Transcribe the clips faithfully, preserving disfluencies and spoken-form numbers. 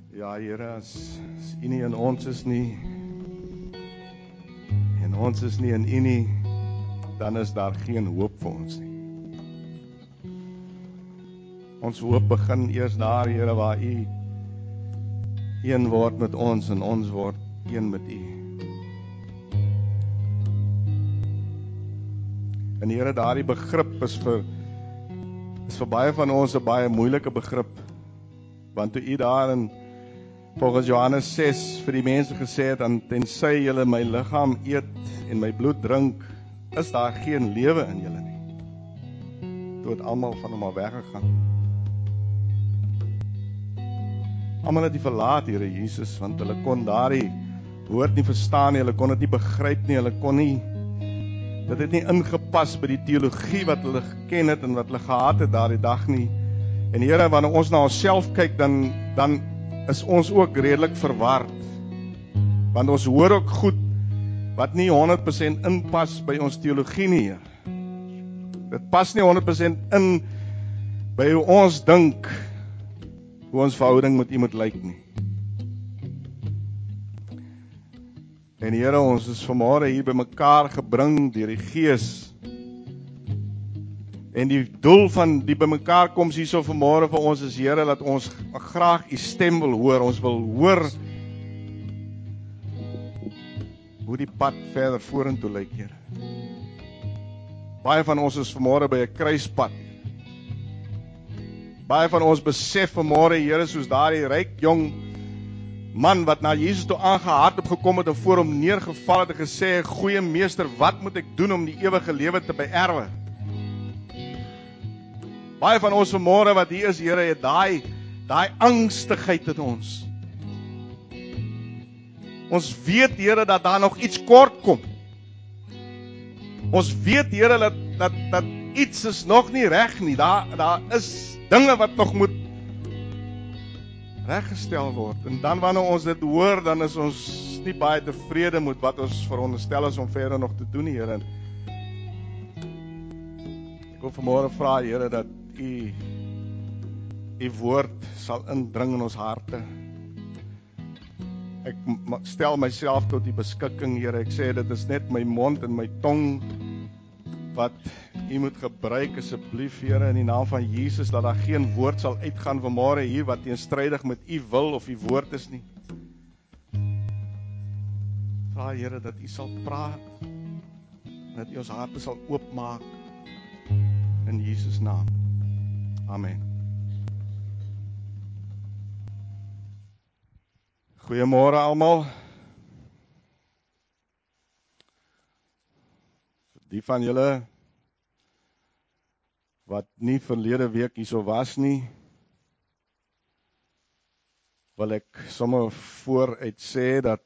Ja, Here, as, as U nie in ons is nie, en ons is nie in U nie, dan is daar geen hoop vir ons nie. Ons hoop begin eers daar, Here, waar U een word met ons en ons word een met U. En Here, daardie begrip is vir is vir baie van ons 'n baie moeilike begrip, want toe U daar in volgens Johannes ses vir die mense gesê het, dan tensy julle my liggaam eet en my bloed drink, is daar geen lewe in julle nie. Toe het almal van hom al weggegaan. Almal het die verlaat, Here Jesus, want hulle kon daardie woord nie verstaan nie, hulle kon dit nie begryp nie, hulle kon nie, dit het nie ingepas by die teologie wat hulle geken het en wat hulle gehad het daardie dag nie. En Here, wanneer ons na onsself kyk, dan, dan is ons ook redelik verward, want ons hoor ook goed wat nie honderd persent inpas by ons teologie nie, Heer. Dit pas nie honderd persent in by hoe ons dink, hoe ons verhouding met U moet lyk nie. En Here, ons is vanmôre hier by mekaar gebring deur die Gees. En die doel van die bymekaar koms hierso vanmôre vir ons is, Here, dat ons graag U stem wil hoor. Ons wil hoor hoe die pad verder vorentoe lyk, Here. Baie van ons is vanmôre by 'n kruispad. Baie van ons besef vanmôre, Here, soos daardie ryk jong man wat na Jesus toe aangehardloop gekom het en voor hom neergeval het en gesê, goeie meester, wat moet ek doen om die ewige lewe te beerwe? Baie van ons vanmôre wat hier is, Here, het daai daai angstigheid in ons. Ons weet, Here, dat daar nog iets kort kom. Ons weet, Here, dat dat dat iets is nog nie reg nie. Daar daar is dinge wat nog moet reggestel word. En dan wanneer ons dit hoor, dan is ons nie baie tevrede met wat ons veronderstel is om verder nog te doen, Here. Ek wil vanmôre vra, Here, dat U U woord sal indring in ons harte. Ek stel myself tot die beskikking, Here. Ek sê dit is net my mond en my tong wat U moet gebruik asseblief, Here, in die naam van Jesus, dat daar geen woord sal uitgaan vanmôre hier wat teenstrydig met U wil of U woord is nie. Vra, Here, dat U sal praat, dat U ons harte sal oopmaak in Jesus naam. Amen. Goeiemôre almal. Die van julle wat nie verlede week hierso was nie, wil ek sommer vooruit sê dat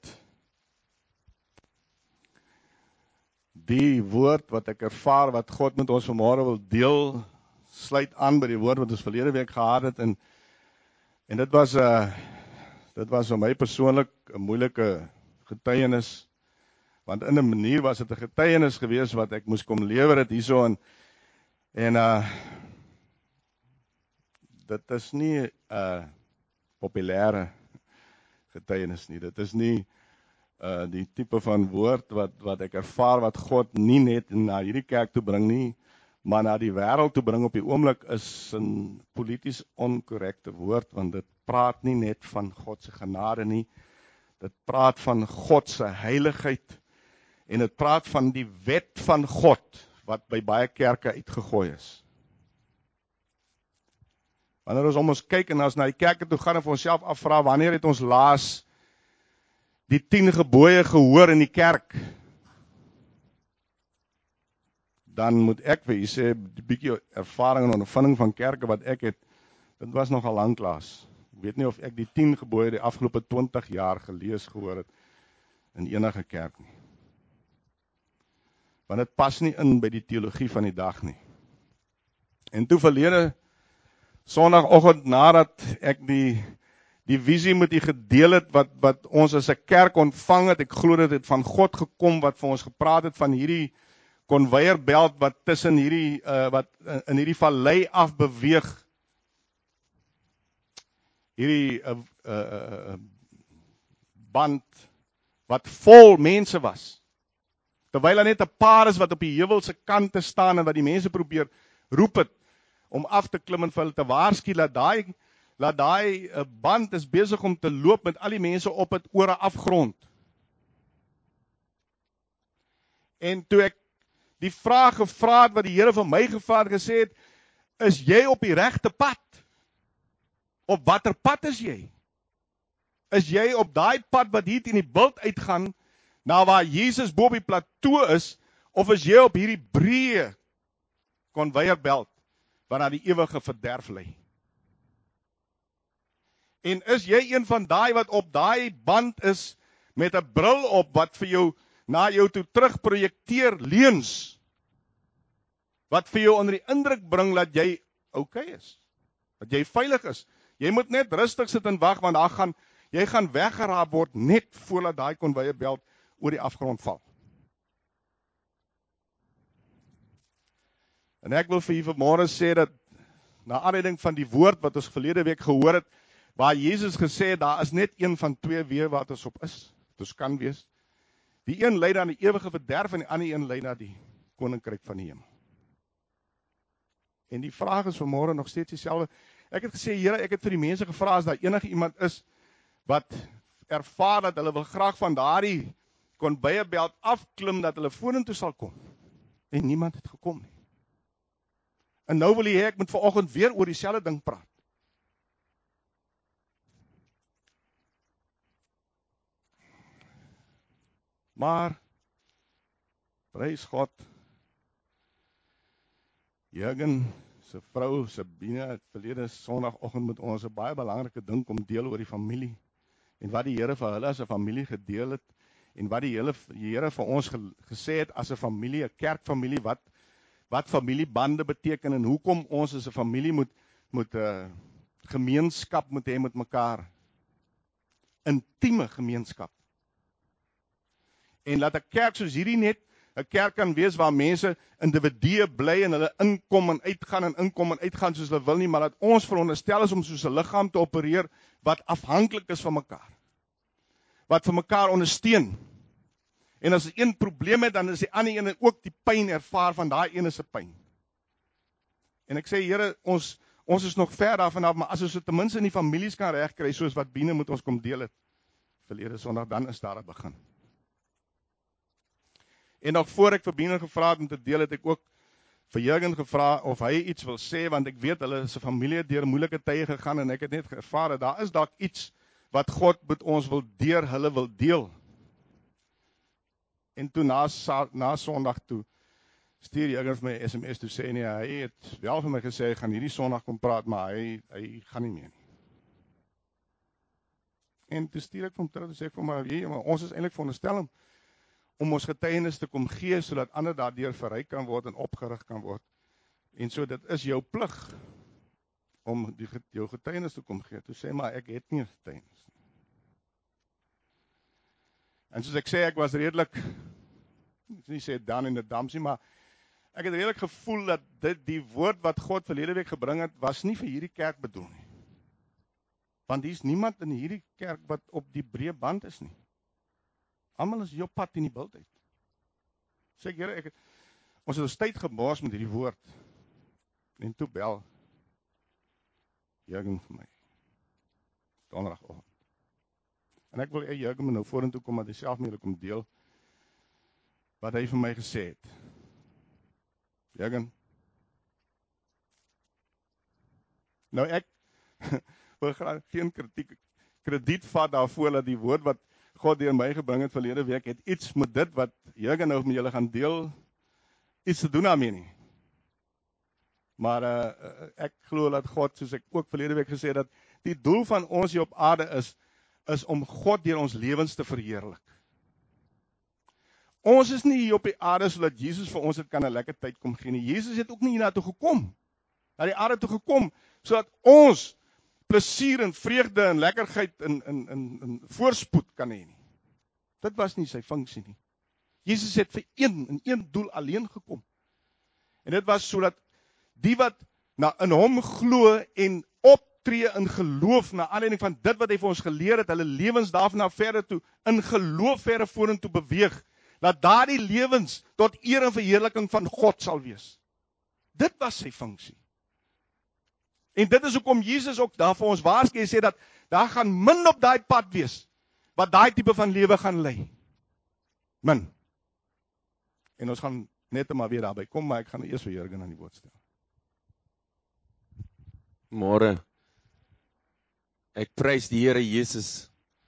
die woord wat ek ervaar, wat God met ons vanmôre wil deel, sluit aan by die woord wat ons verlede week gehad het, en, en dit was, uh, dit was vir my persoonlik 'n moeilike getuienis, want in 'n manier was dit 'n getuienis gewees wat ek moes kom lewer het hierso, en, en uh, dit is nie 'n uh, populêre getuienis nie, dit is nie uh, die tipe van woord wat, wat ek ervaar, wat God nie net na hierdie kerk toe bring nie, maar na die wêreld toe bring op die oomblik, is 'n polities onkorrekte woord, want dit praat nie net van God se genade nie, dit praat van God se heiligheid, en dit praat van die wet van God, wat by baie kerke uitgegooi is. Wanneer ons om ons kyk en as na die kerke toe gaan en vir onsself afvra, wanneer het ons laas die tien gebooie gehoor in die kerk? Dan moet ek vir u sê, die bietjie ervaring en ondervinding van kerke wat ek het, dit was nogal lanklaas. Ek weet nie of ek die tien gebooie die afgelope twintig jaar gelees gehoor het in enige kerk nie. Want dit pas nie in by die teologie van die dag nie. En toe verlede Sondagoggend, nadat ek die die visie met u gedeel het, wat, wat ons as 'n kerk ontvang het, ek glo dit het van God gekom, wat vir ons gepraat het van hierdie konveierbelt wat tussen hierdie, uh, wat in hierdie vallei afbeweeg. hierdie uh, uh, uh, band wat vol mense was. Terwyl daar net 'n paar is wat op die heuwel se kante staan en wat die mense probeer roep het om af te klim en vir hulle te waarsku dat daai laat daai uh, band is besig om te loop met al die mense op het oor 'n afgrond. En toe ek die vraag gevra het wat die Here vir my gevra het, gesê het, is jy op die regte pad? Op watter pad is jy? Is jy op daai pad wat hier in die bult uitgaan, na waar Jesus bo op die plateau is, of is jy op hierdie breë konveierbelt, wat na die ewige verderf lei? En is jy een van daai wat op daai band is, met 'n bril op, wat vir jou, na jou toe terug projekteer leuns, wat vir jou onder die indruk bring, dat jy okay is, dat jy veilig is. Jy moet net rustig sit en wag, want daar gaan, jy gaan weggeraap word, net voordat daai konveierbelt oor die afgrond val. En ek wil vir u vanmôre sê dat, na aanleiding van die woord wat ons verlede week gehoor het, waar Jesus gesê het, daar is net een van twee weë wat ons op is, wat ons kan wees. Die een lei na die ewige verderf, en die ander een lei na die koninkryk van die hemel. En die vraag is vanmôre nog steeds dieselfde. Ek het gesê, Here, ek het vir die mense gevra, as daar enige iemand is, wat ervaar dat hulle wil graag van daardie konveierbelt afklim, dat hulle vorentoe sal kom. En niemand het gekom nie. En nou wil jy, ek moet vanoggend weer oor dieselfde ding praat. Maar, prys God, Jürgen se vrou Sabine het verlede Sondagoggend met ons 'n baie belangrike ding kom deel oor die familie, en wat die Here vir hulle as 'n familie gedeel het, en wat die hele die Here vir ons ge, gesê het as 'n familie, 'n kerkfamilie, wat wat familiebande beteken, en hoekom ons as 'n familie moet moet 'n uh, gemeenskap moet hê met mekaar. Intieme gemeenskap. En laat 'n kerk soos hierdie net 'n kerk kan wees waar mense individue bly en hulle inkom en uitgaan en inkom en uitgaan soos hulle wil nie, maar dat ons veronderstel is om soos 'n liggaam te opereer wat afhanklik is van mekaar. Wat vir mekaar ondersteun. En as een probleem het, dan is die ander een ook die pyn ervaar van daai ene se pyn. En ek sê, Here, ons ons is nog ver daarvan af, maar as ons dit ten minste in die families kan regkry, soos wat Biene moet ons kom deel het verlede Sondag, dan is daar 'n begin. En nog voor ek vir Biene gevra het om te deel, het ek ook vir Jürgen gevra of hy iets wil sê, want ek weet hulle is 'n familie deur moeilike tye gegaan, en ek het net ervaar dat daar is dalk iets wat God met ons wil deur hulle wil deel. En toe na, na Sondag toe, stuur Jürgen vir my S M S toe sê, nee, hy het wel vir my gesê, hy gaan hierdie Sondag kom praat, maar hy, hy gaan nie meer nie. En toe stuur ek vir hom terug, en sê ek vir my, jy, maar ons is eintlik veronderstel om, om ons getuienis te kom gee, sodat ander daardeur verryk kan word en opgerig kan word. En so, dit is jou plig, om die, jou getuienis te kom gee. Toe sê, maar ek het nie 'n getuienis. En soos ek sê, ek was redelik, ek nie sê dan in die damsie, maar ek het redelik gevoel dat dit die woord wat God verlede week gebring het, was nie vir hierdie kerk bedoel nie. Want daar is niemand in hierdie kerk wat op die breë band is nie. Almal is hier op pad in die bult uit. Sê ek, Here, ek het, ons het ons tyd gemors met hierdie woord. En toe bel Jürgen vir my. Donderdagoggend. En ek wil hê Jürgen moet nou vorentoe kom, dat hy self met julle kom deel wat hy vir my gesê het. Jürgen. Nou ek wil graag geen kritiek, krediet vat daarvoor dat die woord wat God deur my gebring het verlede week, het iets met dit wat Jürgen nou met julle gaan deel, iets te doen daarmee nie. Maar uh, ek glo dat God, soos ek ook verlede week gesê het, dat die doel van ons hier op aarde is, is om God deur ons lewens te verheerlik. Ons is nie hier op die aarde sodat Jesus vir ons het kan 'n lekker tyd kom gee nie. Jesus het ook nie hiernatoe gekom, na die aarde toe gekom, sodat ons plesier en vreugde en lekkerheid en, en, en, en voorspoed kan hê nie. Dit was nie sy funksie nie. Jesus het vir een, en een doel alleen gekom. En dit was sodat die wat na in hom glo en op tree in geloof, na aanleiding van dit wat hy vir ons geleer het, hulle lewens daarna verder toe, in geloof verder vorentoe beweeg, dat daardie lewens tot eer en verheerliking van God sal wees. Dit was sy funksie. En dit is hoekom Jesus ook daar vir ons waarsku en sê dat daar gaan min op daai pad wees, wat daai tipe van lewe gaan lei. Min. En ons gaan net maar weer daarby kom, maar ek gaan eers vir Jurgen aan die woord stel. Môre, ek prys die Here Jesus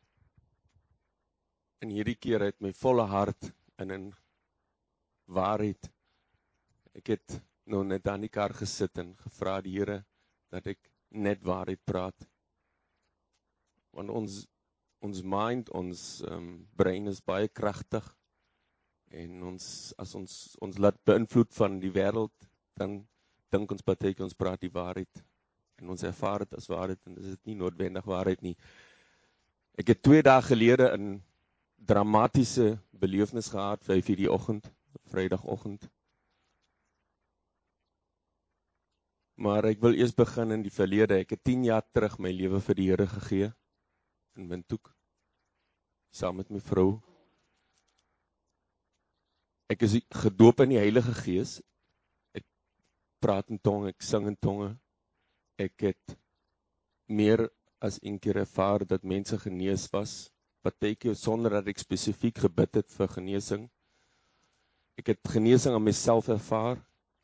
in hierdie keer uit my volle hart en in waarheid. Ek het nou net aan die kar gesit en gevra die Here dat ek net waarheid praat. Want ons ons mind, ons um, brein is baie kragtig en ons as ons ons laat beïnvloed van die wêreld, dan dink ons partykeer ons praat die waarheid en ons ervaar dit as waarheid en dit is nie noodwendig waarheid nie. Ek het twee dae gelede 'n dramatiese belewenis gehad, vyf uur die oggend, Vrydagoggend. Maar ek wil eers begin in die verlede. Ek het tien jaar terug my lewe vir die Here gegee in Windhoek, saam met my vrou. Ek is gedoop in die Heilige Gees. Ek praat in tonge, ek sing in tonge. Ek het meer as een keer ervaar dat mense genees was, partykeer sonder dat ek spesifiek gebid het vir genesing. Ek het genesing aan myself ervaar.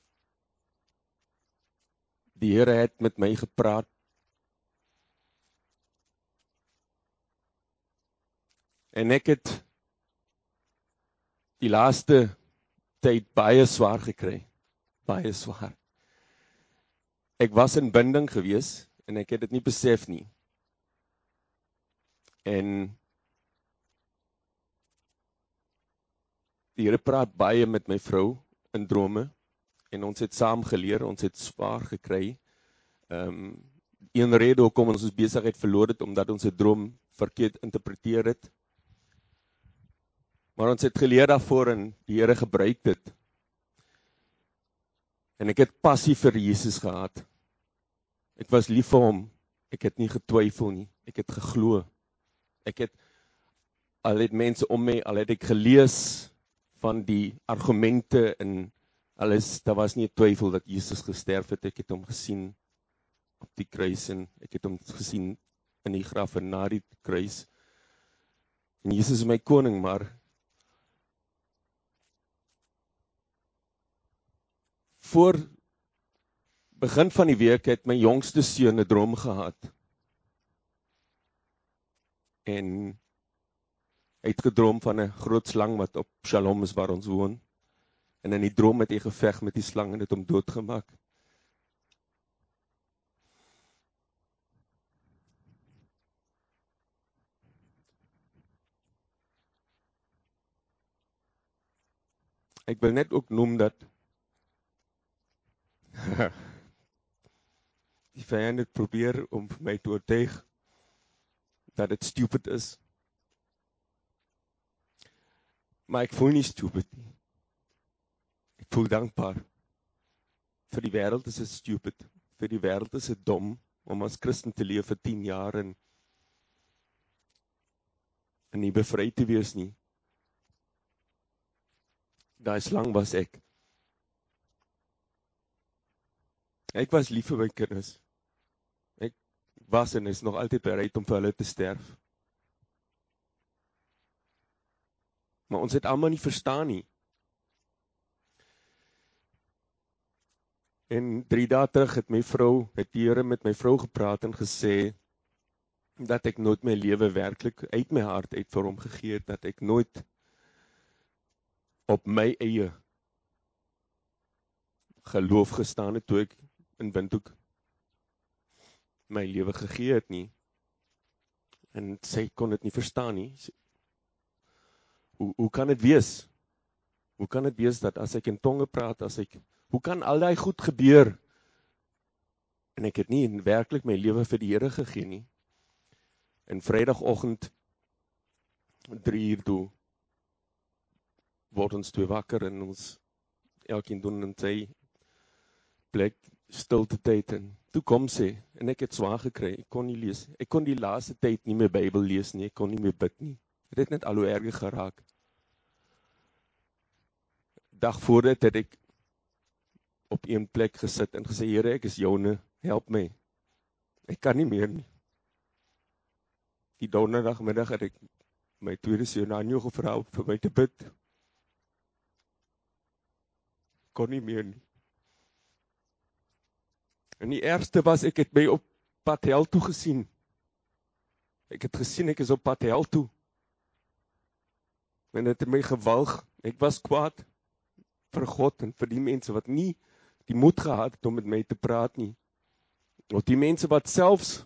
Die Here het met my gepraat. En ek het die laaste tyd baie swaar gekry. Baie swaar. Ek was in binding gewees en ek het dit nie besef nie. En die Here praat baie met my vrou in drome en ons het saam geleer, ons het swaar gekry. Ehm um, een rede hoekom ons ons besigheid verloor het, omdat ons 'n droom verkeerd interpreteer het. Maar ons het geleer daarvoor en die Here gebruik dit. En ek het passie vir Jesus gehad. Ek was lief vir hom. Ek het nie getwyfel nie. Ek het geglo. Ek het al het mense om my, al het ek gelees van die argumente en alles, daar was nie 'n twyfel dat Jesus gesterf het. Ek het hom gesien op die kruis en ek het hom gesien in die graf en na die kruis. En Jesus is my koning, maar voor begin van die week het my jongste seun 'n droom gehad. En hy het gedroom van 'n groot slang wat op Shalom is waar ons woon. En in die droom het hy geveg met die slang en het hom doodgemaak. Ek wil net ook noem dat die vyand het probeer om vir my te oortuig dat dit stupid is. Maar ek voel nie stupid nie. Ek voel dankbaar. Vir die wêreld is dit stupid. Vir die wêreld is dit dom om as Christen te leef vir tien jaar en en nie bevry te wees nie. Daai slang was ek. Ek was lief vir my kinders. Ek was en is nog altyd bereid om vir hulle te sterf. Maar ons het almal nie verstaan nie. En drie dae terug het my vrou, het die Here met my vrou gepraat en gesê dat ek nooit my lewe werklik uit my hart uit vir hom gegee het, dat ek nooit op my eie geloof gestaan het toe ek in Windhoek my lewe gegee het nie. En sy kon dit nie verstaan nie. Hoe, hoe kan dit wees? Hoe kan dit wees dat as ek in tonge praat, as ek, hoe kan al daai goed gebeur? En ek het nie in werklik my lewe vir die Here gegee nie. En Vrydagoggend drie uur toe word ons twee wakker en ons elkeen doen in sy plek stilte tyd en toe kom sê, en ek het swaar gekry, ek kon nie lees, ek kon die laaste tyd nie meer Bybel lees nie, ek kon nie meer bid nie, het het net al hoe erger geraak. Dag voor dit het ek op een plek gesit en gesê, Here, ek is joune, help my, ek kan nie meer nie. Die donderdagmiddag het ek my tweede seun Anjo gevra om vir my te bid, kon nie meer nie. En die ergste was, ek het my op pad hel toe gesien. Ek het gesien, ek is op pad hel toe. En het my gewalg, ek was kwaad vir God en vir die mense wat nie die moed gehad het om met my te praat nie. Of die mense wat selfs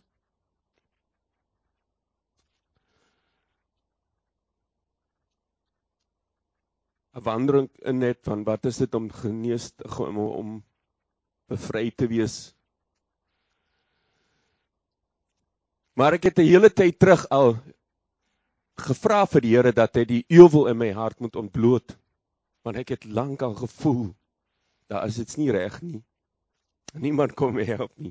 een wandering in het, van wat is dit om genees, om, om bevry te wees. Maar ek het die hele tyd terug al gevra vir die Here dat hy die euwel in my hart moet ontbloot, want ek het lang al gevoel, daar is iets nie reg nie. Niemand kom my help nie.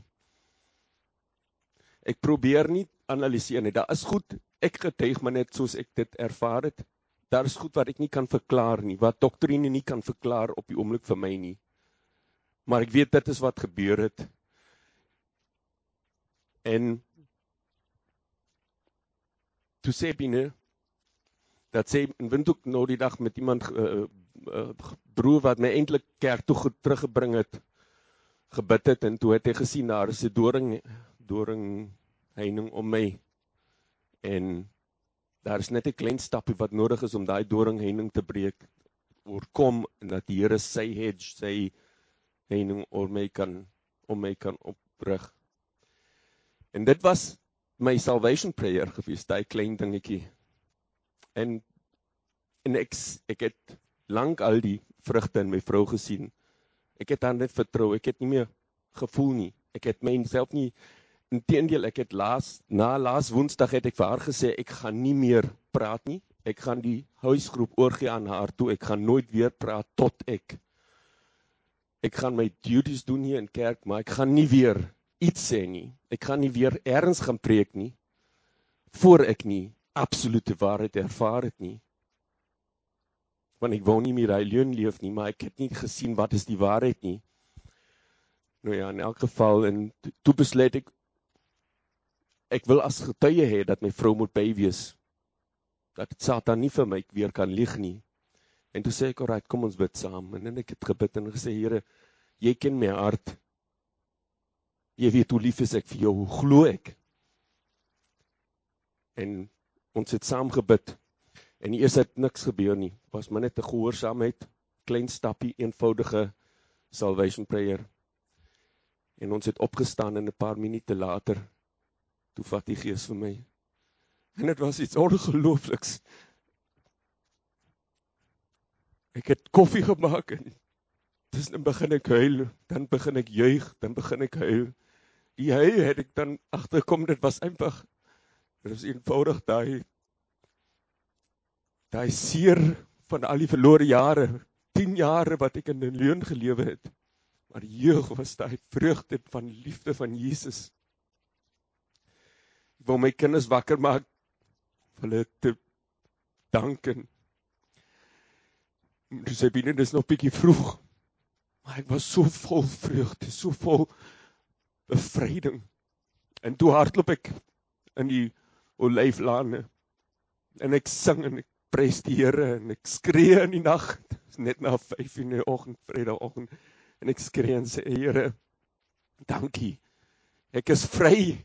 Ek probeer nie analyseer nie, daar is goed, ek getuig maar net soos ek dit ervaar het, daar is goed wat ek nie kan verklaar nie, wat doktrine nie kan verklaar op die oomblik vir my nie. Maar ek weet dit is wat gebeur het. En toe sê Pine, dat sê, en wind ook nou die dag met iemand, uh, uh, broer wat my eintlik kerk toe teruggebring het, gebid het, en toe het hy gesien, daar is 'n doring, doring heining om my, en daar is net 'n klein stapie wat nodig is om daai doring heining te breek, oorkom, en dat die Here sy hedge, sy heining om my kan, om my kan oprig. En dit was my salvation prayer gewees, daai klein dingetjie. En, en ek, ek het lang al die vrugte in my vrou gesien. Ek het aan dit vertrou, ek het nie meer gevoel nie. Ek het myself nie, inteendeel, ek het laas, na laas woensdag het ek vir haar gesê, ek gaan nie meer praat nie. Ek gaan die huisgroep oorgee aan haar toe, ek gaan nooit weer praat tot ek. Ek gaan my duties doen hier in kerk, maar ek gaan nie weer iets sê nie. Ek gaan nie weer ergens gaan preek nie, voor ek nie absolute waarheid ervaar het nie. Want ek wou nie meer hy leuen leef nie, maar ek het nie gesien wat is die waarheid nie. Nou ja, in elk geval, en toe besluit ek, ek wil as getuie hê, dat my vrou moet bywees, dat Satan nie vir my weer kan lieg nie. En toe sê ek, alright, kom ons bid saam, en ek het gebid en gesê, Here, jy ken my hart, jy weet hoe lief is ek vir jou, hoe glo ek? En ons het saam gebid, en eers het niks gebeur nie, was maar net 'n gehoorsaamheid, klein stappie, eenvoudige salvation prayer, en ons het opgestaan en 'n paar minute later, toe vat die Gees vir my, en dit was iets ongeloofliks. Ek het koffie gemaak, en dus dan begin ek huil, dan begin ek juig, dan begin ek huil. Die huil het ek dan agterkom, dit was eenvoudig, dit was eenvoudig daai, daai seer van al die verlore jare, tien jare wat ek in 'n leuen gelewe het, maar die jeug was daai vreugde van liefde van Jesus. Ek wil my kinders wakker maak, vir hulle te danken. Toe sê Bine, dis nog bietjie vroeg, maar ek was so vol vreugde, so vol bevryding. En toe hardloop ek in die olyflane, en ek sing en ek prys die Here, en ek skree in die nag, net na vyf in die oggend, Vrydagoggend, en ek skree en sê, Here, dankie, ek is vry.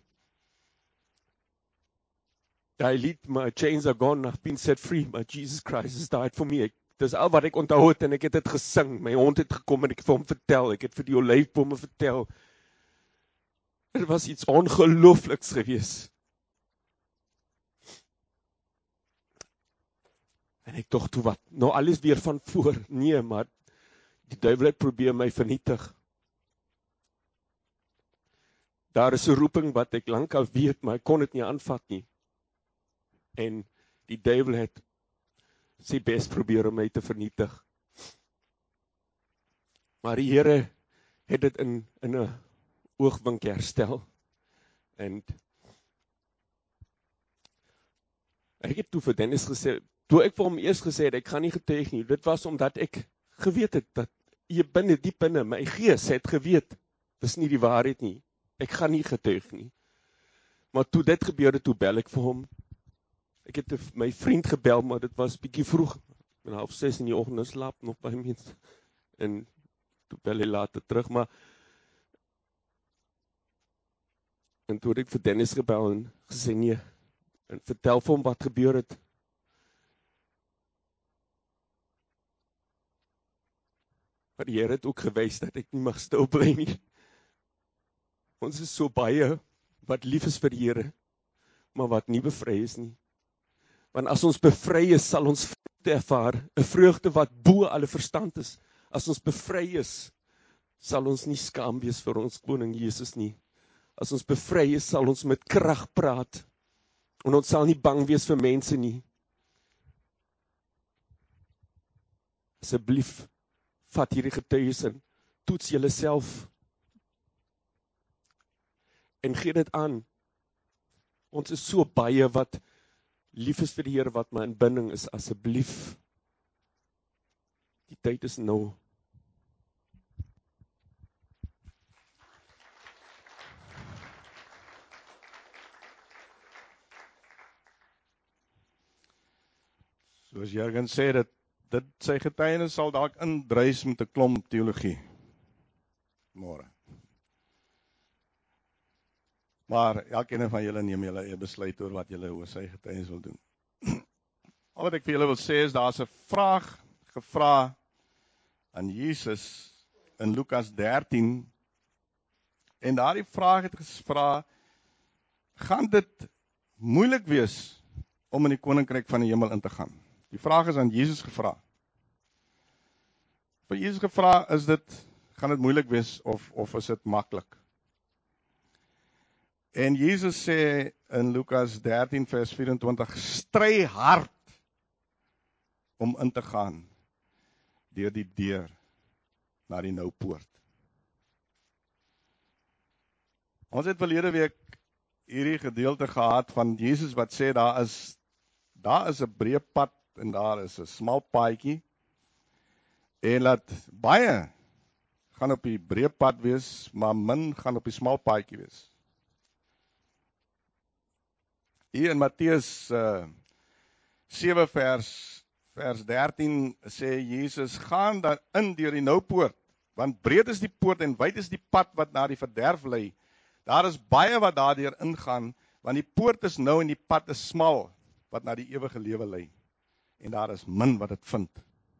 Daai lied, my chains are gone, I've been set free, my Jesus Christ has died for me. Ek, dis al wat ek onthou het, en ek het dit gesing, my hond het gekom, en ek het vir hom vertel, ek het vir die olyfbome vertel. Dit was iets ongeloofliks gewees. En ek dink toe wat, nou alles weer van voor, nee, maar die duiwel het probeer my vernietig. Daar is 'n roeping wat ek lank al weet, maar ek kon dit nie aanvat nie. En die duiwel het sy bes probeer om my te vernietig. Maar die Here het dit in, in 'n oogwink herstel. En ek het toe vir Dennis gesê, toe ek vir hom eers gesê het, ek gaan nie getuig nie, dit was omdat ek geweet het, dat hier binne, diep binne, my gees het geweet, dis nie die waarheid nie, ek gaan nie getuig nie. Maar toe dit gebeurde, toe bel ek vir hom, ek het my vriend gebel, maar dit was bietjie vroeg, en half ses in die oggend, slaap nog by mense, en toe bel hy later terug, maar, en toe het ek vir Dennis gebel, en gesê nee, en vertel vir hom wat gebeur het. Maar die Here het ook gewys dat ek nie mag stil bly nie. Ons is so baie wat lief is vir die Here, maar wat nie bevry is nie. Want as ons bevry is, sal ons vreugde ervaar, 'n vreugde wat bo alle verstand is. As ons bevry is, sal ons nie skaam wees vir ons koning Jesus nie. As ons bevry is, sal ons met krag praat, en ons sal nie bang wees vir mense nie. Asseblief, vat hierdie getuies in, toets julle self, en gee dit aan. Ons is so baie wat lief is vir die Here, wat my inbinding is, asseblief. Die tyd is nou. Soos Jurgen sê, dit, dit sy getuienis sal dalk indruis met 'n klomp teologie. Môre. Maar elkeen van julle neem julle eie besluit oor wat julle oor sy getuienis wil doen. Al wat ek vir julle wil sê is, daar's 'n vraag gevra aan Jesus in Lukas dertien, en daardie vraag het gevra, gaan dit moeilik wees om in die koninkryk van die hemel in te gaan? Die vraag is aan Jesus gevra. Vir Jesus gevra, is dit, gaan dit moeilik wees, of, of is dit maklik? En Jesus sê in Lukas dertien vers vyf-en-twintig, stry hard om in te gaan deur die deur na die nou poort. Ons het verlede week hierdie gedeelte gehad van Jesus wat sê, daar is, daar is 'n breë pad en daar is 'n smal paadjie, en laat baie gaan op die breë pad wees, maar min gaan op die smal paadjie wees. Hier in Matteus uh, sewe vers, vers dertien sê Jesus, gaan daar in deur die nou poort, want breed is die poort en wyd is die pad wat na die verderf lei. Daar is baie wat daardeur ingaan, want die poort is nou en die pad is smal, wat na die ewige lewe lei. En daar is min wat dit vind.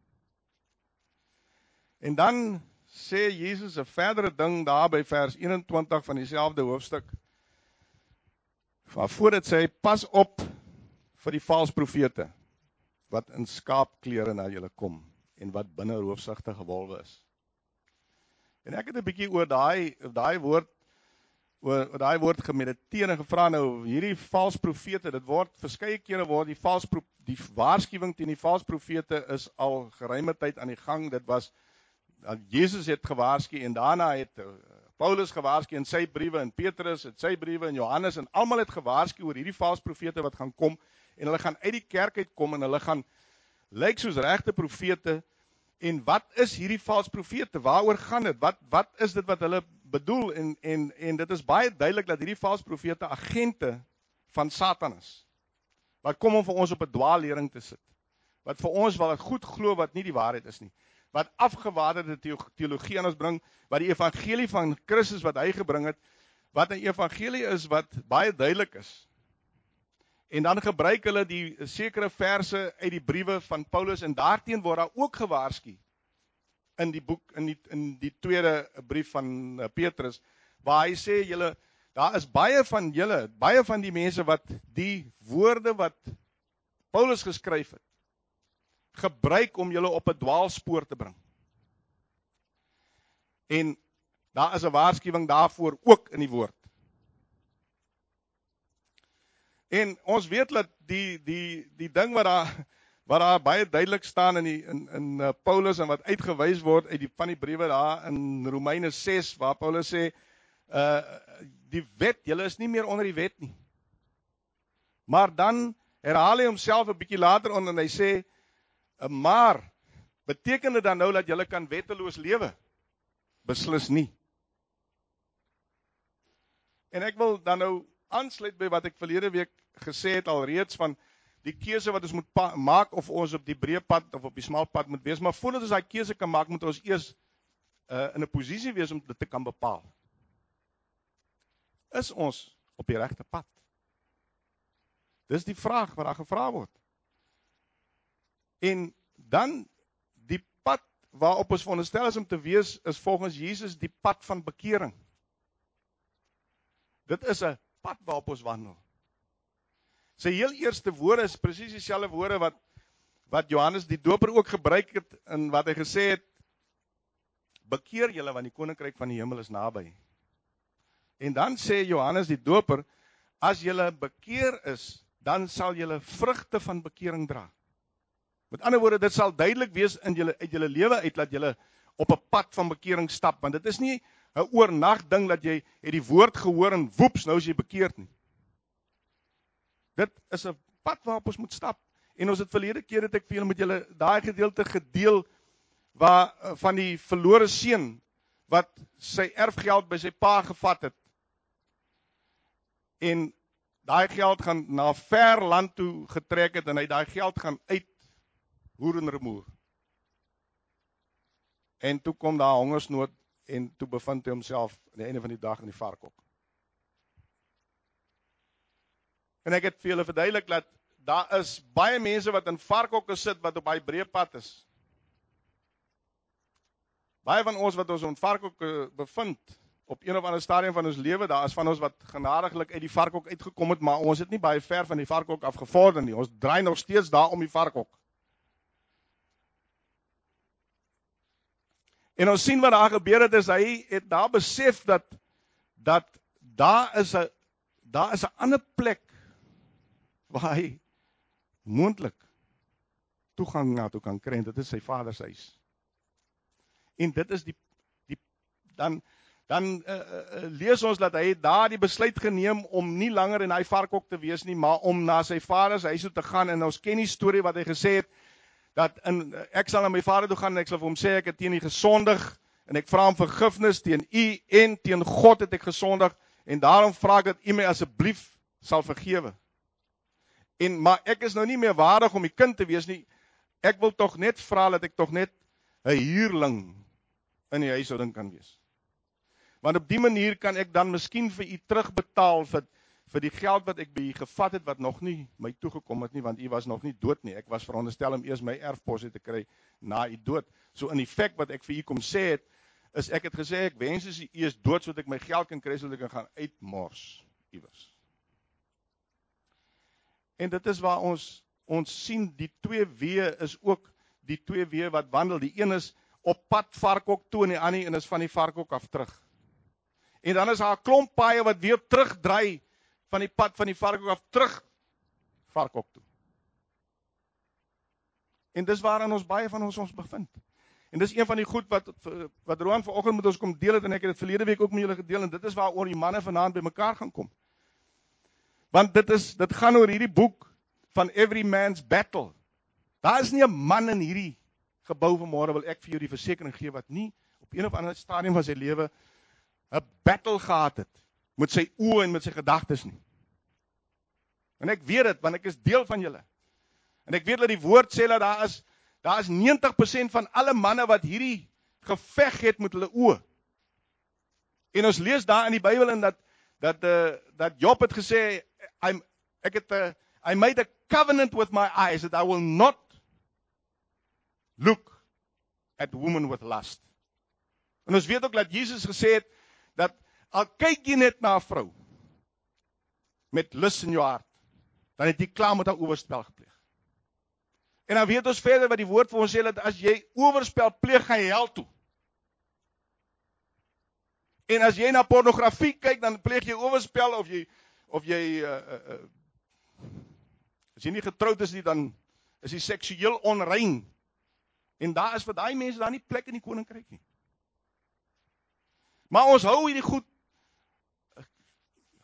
En dan sê Jesus 'n verdere ding daar by vers eenentwintig van dieselfde hoofstuk, waarvoor dit sê, pas op vir die valse profete, wat in skaapklere na julle kom, en wat binne roofsigtige wolwe is. En ek het 'n bietjie oor daai daai woord oor daai woord gemediteer en gevra, nou hierdie valse profete, dit word verskeie kere word die valse die waarskuwing teen die valse profete is al geruime tyd aan die gang. Dit was Jesus het gewaarsku, en daarna het Paulus gewaarsku in sy briewe, en Petrus het sy briewe, en Johannes, en almal het gewaarsku oor hierdie valse profete wat gaan kom, en hulle gaan uit die kerk uitkom, en hulle gaan lyk soos regte profete. En wat is hierdie valse profete? Waaroor gaan dit? Wat wat is dit wat hulle bedoel? En en en dit is baie duidelik dat hierdie valse profete agente van Satan is. Wat kom om vir ons op 'n dwaallering te sit? Wat vir ons wel goed glo wat nie die waarheid is nie. Wat afgewaarderde teologie aan ons bring, wat die evangelie van Christus wat hy gebring het, wat 'n evangelie is wat baie duidelik is. En dan gebruik hulle die sekere verse uit die briewe van Paulus, en daarteen word daar ook gewaarsku in die boek, in die, in die tweede brief van Petrus, waar hy sê, julle, daar is baie van julle, baie van die mense wat die woorde wat Paulus geskryf het, gebruik om julle op 'n dwaalspoor te bring. En daar is 'n waarskuwing daarvoor ook in die woord. En ons weet dat die die die ding wat daar wat daar baie duidelik staan in die in in uh, Paulus, en wat uitgewys word uit die van die briewe daar in Romeine ses, waar Paulus sê uh, die wet, julle is nie meer onder die wet nie. Maar dan herhaal hy homself 'n bietjie later on en hy sê, maar, beteken dit dan nou dat julle kan wetteloos lewe? Beslis nie. En ek wil dan nou aansluit by wat ek verlede week gesê het alreeds van die keuse wat ons moet pa- maak of ons op die breë pad of op die smal pad moet wees, maar voordat ons daai keuse kan maak, moet ons eers uh, in 'n posisie wees om dit te kan bepaal. Is ons op die regte pad? Dis die vraag wat daar gevra word. En dan die pad waarop ons veronderstel is om te wees, is volgens Jesus die pad van bekering. Dit is 'n pad waarop ons wandel. Sy heel eerste woorde is presies dieselfde woorde wat wat Johannes die Doper ook gebruik het in wat hy gesê het: bekeer julle want die koninkryk van die hemel is naby. En dan sê Johannes die Doper: as julle bekeer is, dan sal julle vrugte van bekering dra. Met ander woorde, dit sal duidelik wees in julle uit julle lewe uit dat julle op 'n pad van bekering stap, want dit is nie 'n oornag ding dat jy het die woord gehoor en woeps, nou is jy bekeerd nie. Dit is 'n pad waarop ons moet stap. En ons het verlede keer het ek vir julle met julle daai gedeelte gedeel waar van die verlore seun wat sy erfgeld by sy pa gevat het. En daai geld gaan na 'n ver land toe getrek het en hy daai geld gaan uit hoer en remoer. En toe kom daar hongersnood en toe bevind hy homself aan die einde van die dag in die varkhok. En ek het vir julle verduidelik dat daar is baie mense wat in varkhokke sit wat op baie breë pad is. Baie van ons wat ons in varkhokke bevind op een of ander stadium van ons lewe, daar is van ons wat genadiglik uit die varkhok uitgekom het, maar ons het nie baie ver van die varkhok af gevorder nie. Ons draai nog steeds daar om die varkhok. En ons sien wat daar gebeur het, is hy het daar besef dat dat daar is 'n daar is 'n ander plek waar hy moontlik toegang na toe kan kry, en dit is sy vader se huis. En dit is die die dan dan uh, uh, lees ons dat hy daar die besluit geneem om nie langer in daai varkhok te wees nie, maar om na sy vader se huis toe te gaan. En ons ken die storie wat hy gesê het dat in, ek sal na my vader toe gaan en ek sal vir hom sê ek het teen U gesondig en ek vra hom vergifnis teen U en teen God het ek gesondig en daarom vra ek dat U my asseblief sal vergewe. En maar ek is nou nie meer waardig om die kind te wees nie. Ek wil tog net vra dat ek tog net 'n huurling in die huishouding kan wees. Want op die manier kan ek dan miskien vir U terugbetaal vir vir die geld wat ek by U gevat het wat nog nie my toegekom het nie, want U was nog nie dood nie. Ek was veronderstel om eers my erfposie te kry na U dood. So in effek wat ek vir U kom sê het, is ek het gesê ek wens as U is dood sodat ek my geld kan kry sodat ek kan gaan uitmors iewers. En dit is waar ons ons sien die twee weë is ook die twee weë wat wandel. Die een is op pad varkhok toe en die ander een is van die varkhok af terug. En dan is daar 'n klomp paaie wat weer terugdraai van die pad van die varkhok af terug varkhok toe. En dis waaraan ons baie van ons ons bevind. En dis een van die goed wat wat Roan vanoggend met ons kom deel het en ek het dit verlede week ook met julle gedeel en dit is waaroor die manne vanaand by mekaar gaan kom. Want dit is dit gaan oor hierdie boek van Every Man's Battle. Daar is nie 'n man in hierdie gebou vanmôre wil ek vir jou die versekering gee wat nie op een of ander stadium van sy lewe 'n battle gehad het met sy oë en met sy gedagtes nie. En ek weet dit want ek is deel van julle. En ek weet dat die woord sê dat daar is daar is negentig persent van alle manne wat hierdie geveg het met hulle oë. En ons lees daar in die Bybel in dat dat uh, dat Job het gesê I'm ek het uh, I made a covenant with my eyes that I will not look at women with lust. En ons weet ook dat Jesus gesê het dat al kyk jy net na 'n vrou met lus in jou hart, dan het jy klaar met haar oorspel gepleeg. En dan weet ons verder wat die woord vir ons sê dat as jy oorspel pleeg, gaan jy hel toe. En as jy na pornografie kyk, dan pleeg jy oorspel of jy of jy uh, uh, uh, as jy nie getroud is nie, dan is jy seksueel onrein. En daar is vir daai mense daar nie plek in die koninkryk nie. Maar ons hou hierdie goed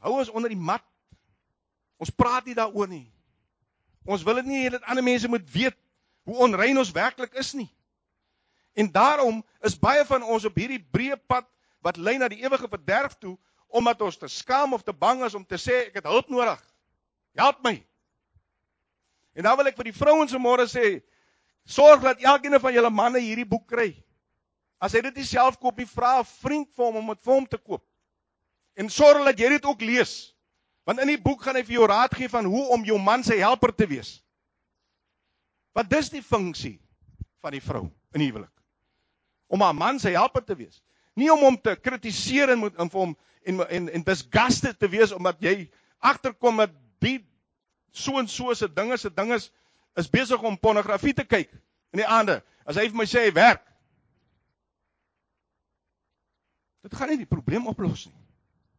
hou ons onder die mat. Ons praat nie daaroor nie. Ons wil dit nie hê dat ander mense moet weet hoe onrein ons werklik is nie. En daarom is baie van ons op hierdie breë pad wat lei na die ewige verderf toe, omdat ons te skaam of te bang is om te sê, ek het hulp nodig. Help my. En dan wil ek vir die vrouens vanmôre sê, sorg dat elkeen van julle manne hierdie boek kry. As hy dit nie self koop nie, vra 'n vriend vir hom om dit vir hom te koop. En sorg dat jy dit ook lees. Want in die boek gaan hy vir jou raad gee van hoe om jou man sy helper te wees. Want dis die funksie van die vrou in die huwelik. Om haar man sy helper te wees. Nie om hom te kritiseer en, en vir hom en, en, en disgusted te wees, omdat jy agterkom dat die so en so se dinge se dinge is, is besig om pornografie te kyk in die aande. As hy vir my sê hy werk. Dit gaan nie die probleem oplos nie.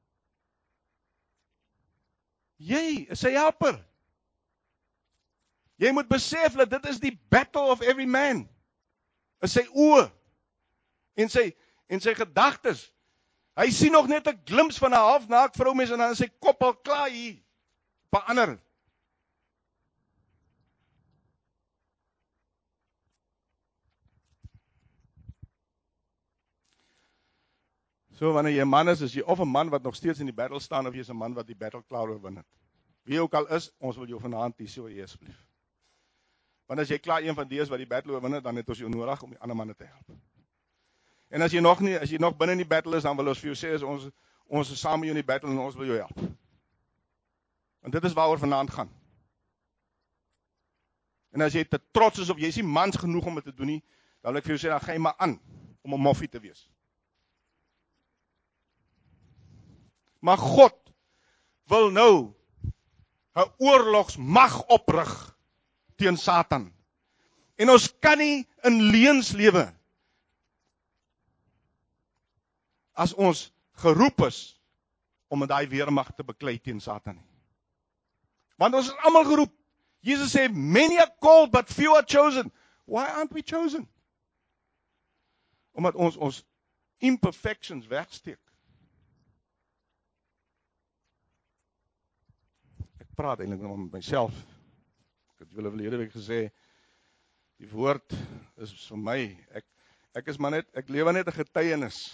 Jy is sy helper. Jy moet besef dat dit is die battle of every man. Is sy oë en sy en sy gedagtes. Hy sien nog net 'n glimps van 'n halfnaak vroumens en dan is sy kop al klaar hier. Op 'n ander. So wanneer jy 'n man is, is jy of 'n man wat nog steeds in die battle staan of jy is 'n man wat die battle klaar oorwin het. Wie ook al is, ons wil jou vanaand hier so eers asseblief. Want as jy klaar een van die is wat die battle oorwin het, dan het ons jou nodig om die ander manne te help. En as jy nog nie, as jy nog binne in die battle is, dan wil ons vir jou sê as ons ons is saam met jou in die battle en ons wil jou help. Want dit is waaroor vanaand gaan. En as jy te trots is of jy is nie mans genoeg om dit te doen nie, dan wil ek vir jou sê dan gaan jy maar aan om 'n moffie te wees. Maar God wil nou 'n oorlogsmag oprig teen Satan. En ons kan nie in leuns lewe as ons geroep is om met daai weermag te beklei teen Satan nie. Want ons is almal geroep. Jesus sê, many are called, but few are chosen. Why aren't we chosen? Omdat ons ons imperfections wegsteek. Ek praat eintlik nog met myself. Ek het julle verlede week gesê, die woord is vir my, ek, ek is maar net, ek lewe net 'n getuienis.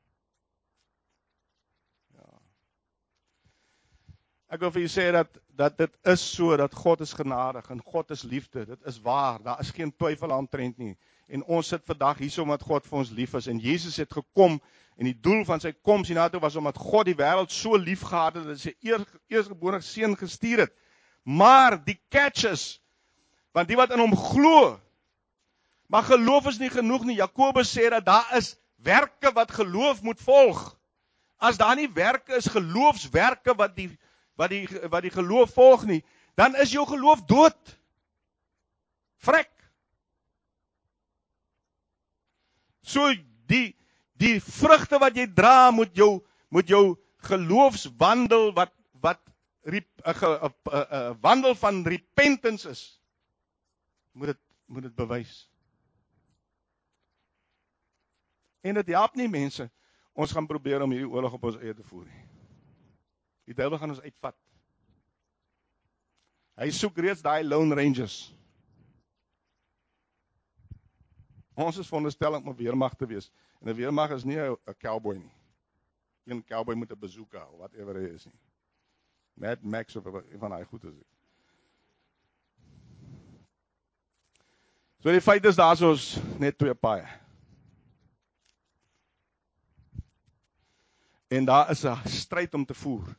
Ek wil vir julle sê dat, dat dit is so, dat God is genadig en God is liefde, dit is waar, daar is geen twyfel aantrent nie. En ons sit vandag hier so omdat God vir ons lief is, en Jesus het gekom, en die doel van sy koms hiernatoe was omdat God die wêreld so lief gehad het, dat sy eer, eersgeborene seun gestuur het. Maar die catch is, want die wat in hom glo, maar geloof is nie genoeg nie. Jakobus sê dat daar is werke wat geloof moet volg. As daar nie werke is, geloofswerke wat die wat die wat die geloof volg nie, dan is jou geloof dood. Vrek. So die die vrugte wat jy dra moet jou moet jou geloofswandel wat wat 'n 'n wandel van repentance is. Moet dit moet dit bewys. En dit help nie mense. Ons gaan probeer om hierdie oorlog op ons eie te voer nie. Die duiwel gaan ons uitvat. Hy soek reeds daai lone rangers. Ons is veronderstel om 'n weermag te wees. En 'n weermag is nie 'n cowboy nie. Een cowboy moet 'n bazooka of whatever hy is nie. Mad Max of een van daai goed is dit. So die feit is daar is ons net twee paaie. En daar is 'n stryd om te voer.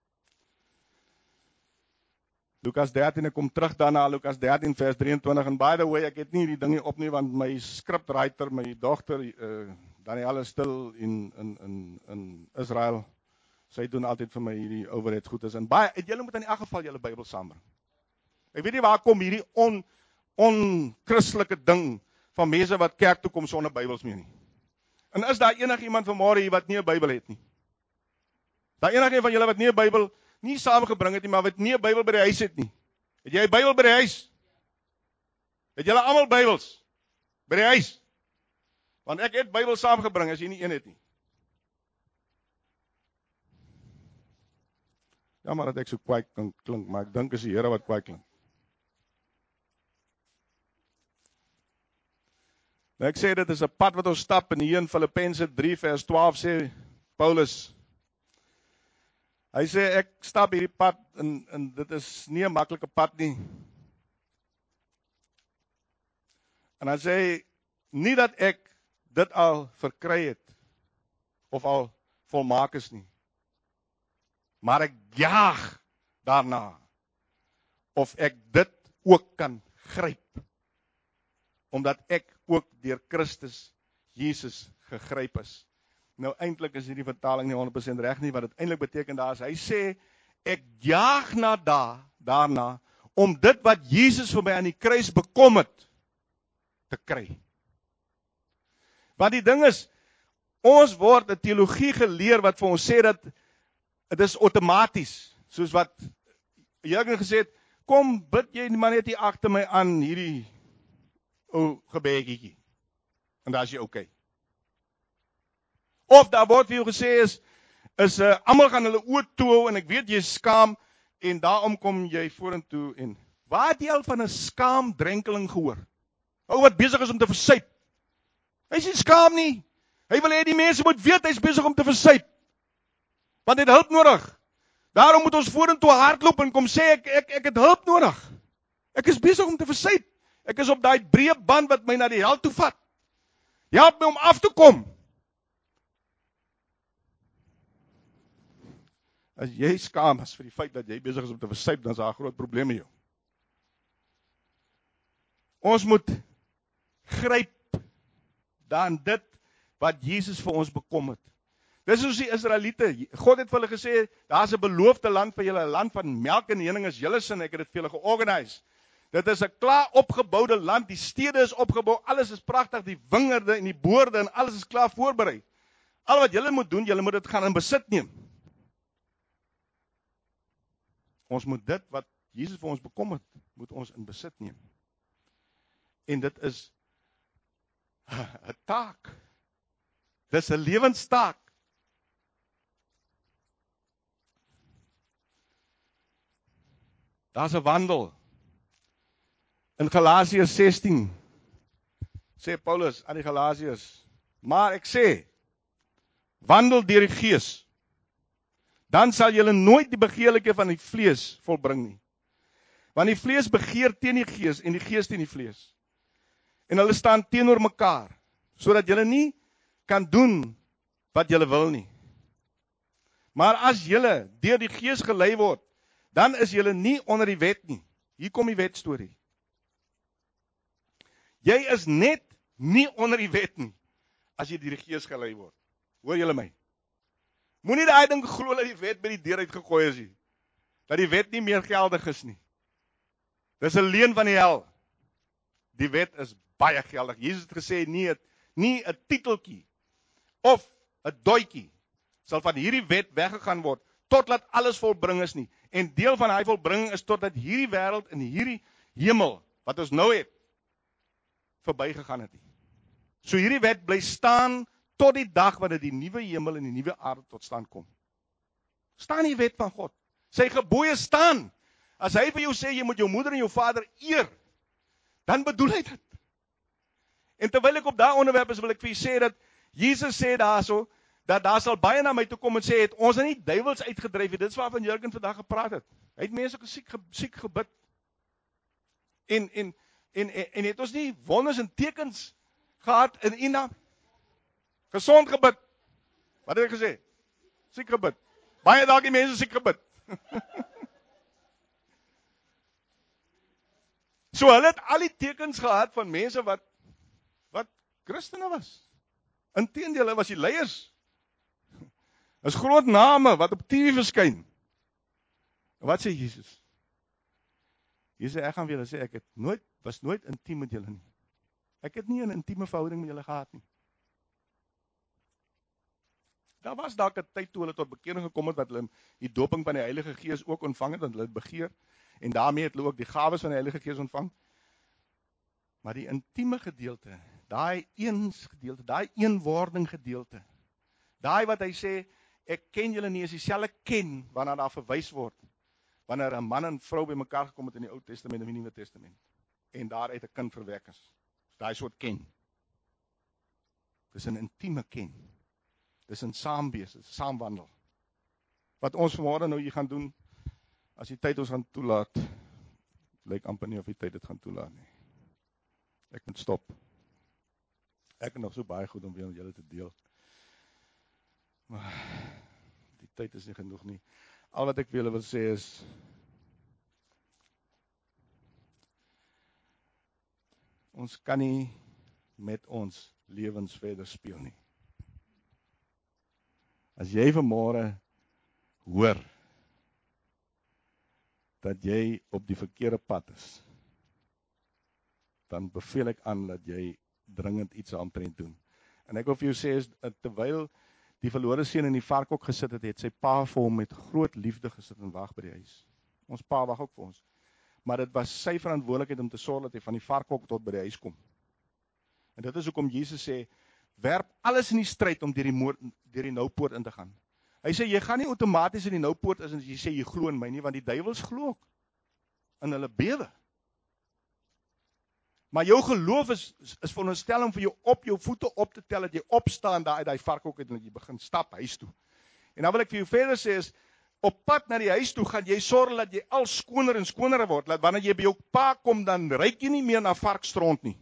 Lukas dertien, ek kom terug daarna, Lukas dertien vers drieëntwintig, en by the way, ek het nie die ding nie op nie, want my scriptwriter, my dogter, uh, Danielle is stil in, in, in, in Israel, sy doen altyd vir my hierdie overhead goed is, en baie, en julle moet in elk geval julle Bybel saambring. Ek weet nie waar kom hierdie on, on-christelike ding, van mense wat kerk toe kom sonder Bybels mee nie. En is daar enig iemand vanmôre hier wat nie 'n Bybel het nie? Daar enig een van julle wat nie 'n Bybel nie saamgebring het nie, maar wat nie 'n Bybel by die huis het nie. Het jy 'n Bybel by die huis? Het julle almal Bybels by die huis? Want ek het Bybel saamgebring as jy nie een het nie. Ja, maar dat ek so kwaai kan klink, maar ek dink is die Here wat kwaai klink. Nou ek sê dit is 'n pad wat ons stap en hier in Filippense drie vers twaalf sê Paulus, hy sê ek stap hierdie pad en, en dit is nie 'n maklike pad nie. En hy sê nie dat ek dit al verkry het of al volmaak is nie. Maar ek jaag daarna of ek dit ook kan gryp. Omdat ek ook deur Christus Jesus gegryp is. Nou eintlik is hierdie vertaling nie honderd persent reg nie, wat dit eintlik beteken daar is, hy sê ek jaag na daar, daarna om dit wat Jesus vir my aan die kruis bekom het te kry. Want die ding is, ons word 'n teologie geleer wat vir ons sê dat dit is outomaties, soos wat Jurgen gesê het, kom bid jy maar net hier agter my aan hierdie ou gebedjie. En dan is jy okay. Of daar word vir jou gesê is is uh, almal gaan hulle oë toe en ek weet jy skaam en daarom kom jy vorentoe en waar het jy al van 'n skaamdrenkeling gehoor? Ou wat besig is om te versuip. Hy is nie skaam nie. Hy wil hê die mense moet weet hy is besig om te versuip. Want hy het hulp nodig. Daarom moet ons vorentoe hardloop en kom sê ek ek ek het hulp nodig. Ek is besig om te versuip. Ek is op daai breë band wat my na die hel toe vat. Help my om af te kom. As jy skaam is vir die feit dat jy besig is om te versuip, dan is daar 'n groot probleem met jou. Ons moet gryp dan dit wat Jesus vir ons bekom het. Dis soos die Israeliete. God het vir hulle gesê, daar's 'n beloofde land vir julle, 'n land van melk en honing is julle sin, ek het dit vir julle georganiseer. Dit is 'n klaar opgeboude land, die stede is opgebou, alles is pragtig, die wingerde en die boorde en alles is klaar voorberei. Al wat julle moet doen, julle moet dit gaan in besit neem. Ons moet dit wat Jesus vir ons bekom het, moet ons in besit neem. En dit is 'n taak. Dis 'n lewenstaak. Daar's 'n wandel. In Galasiërs sestien sê Paulus aan die Galasiërs, maar ek sê, wandel deur die Gees. Dan sal julle nooit die begeerlike van die vlees volbring nie. Want die vlees begeer teen die Gees en die Gees teen die vlees. En hulle staan teenoor mekaar, sodat julle nie kan doen wat julle wil nie. Maar as julle deur die Gees gelei word, dan is julle nie onder die wet nie. Hier kom die wet storie. Jy is net nie onder die wet nie, as jy deur die Gees gelei word. Hoor julle my? Moenie daai ding glo dat die wet by die deur uitgegooi is nie. Dat die wet nie meer geldig is nie. Dis 'n leuen van die hel. Die wet is baie geldig. Jesus het gesê nie 'n nie 'n titeltjie of 'n doetjie sal van hierdie wet weggegaan word totdat alles volbring is nie. En deel van hy volbring is totdat hierdie wêreld en hierdie hemel wat ons nou het verbygegaan het nie. So hierdie wet bly staan tot die dag wanneer die nuwe hemel en die nuwe aarde tot stand kom. Staan die wet van God. Sy gebooie staan. As hy vir jou sê jy moet jou moeder en jou vader eer, dan bedoel hy dit. En terwyl ek op daai onderwerp is, wil ek vir julle sê dat Jesus sê daarso dat daar sal baie na my toe kom en sê het ons het nie duiwels uitgedryf nie. Dit is waarvan Jurgen vandag gepraat het. Hy het mense siek siek gebid. En en en en, en het ons nie wonders en tekens gehad in U naam? Gesond gebid. Wat het ek gesê? Siek gebid. Baie dalk die mense siek gebid. So hulle het al die tekens gehad van mense wat wat Christene was. Inteendeel, hulle was die leiers. Is groot name wat op T V verskyn. Wat sê Jesus? Jesus sê ek gaan vir julle sê ek het nooit was nooit intiem met julle nie. Ek het nie 'n intieme verhouding met julle gehad nie. Daar was dalk 'n tyd toe hulle tot bekering gekom het wat hulle die doping van die Heilige Gees ook ontvang het, want hulle het begeer en daarmee het hulle ook die gawes van die Heilige Gees ontvang. Maar die intieme gedeelte, daai eens gedeelte, daai eenwording gedeelte, daai wat hy sê ek ken julle nie, is dieselfde ken, waarna daar verwys word, wanneer 'n man en vrou by mekaar gekom het in die Ou Testament en die Nuwe Testament, en daaruit 'n kind verwek is. Daai soort ken. Dis 'n intieme ken. Dis 'n saamwees, dis saamwandel. Wat ons vanmôre nou hier gaan doen, as die tyd ons gaan toelaat, lyk amper nie of die tyd dit gaan toelaat nie. Ek moet stop. Ek het nog so baie goed om weer met julle te deel. Maar die tyd is nie genoeg nie. Al wat ek vir julle wil sê is, ons kan nie met ons lewens verder speel nie. As jy vanmôre hoor dat jy op die verkeerde pad is, dan beveel ek aan dat jy dringend iets aantrent doen. En ek wil vir jou sê, is, terwyl die verlore seun in die varkhok gesit het, het sy pa vir hom met groot liefde gesit en wag by die huis. Ons pa wag ook vir ons. Maar dit was sy verantwoordelikheid om te sorg dat hy van die varkhok tot by die huis kom. En dit is hoekom Jesus sê, werp alles in die stryd om deur die, moord, deur die noupoort in te gaan. Hy sê, jy gaan nie outomaties in die noupoort is en jy sê, jy glo in my nie, want die duiwels glo ook. In hulle bewe. Maar jou geloof is, is veronderstel om vir jou op jou voete op te tel, dat jy opstaan daar uit die varkhok uit en dat jy begin stap huis toe. En dan wil ek vir jou verder sê is, op pad na die huis toe gaan jy sorg dat jy al skoner en skoner word, dat wanneer jy by jou pa kom, dan ruik jy nie meer na varkstront nie.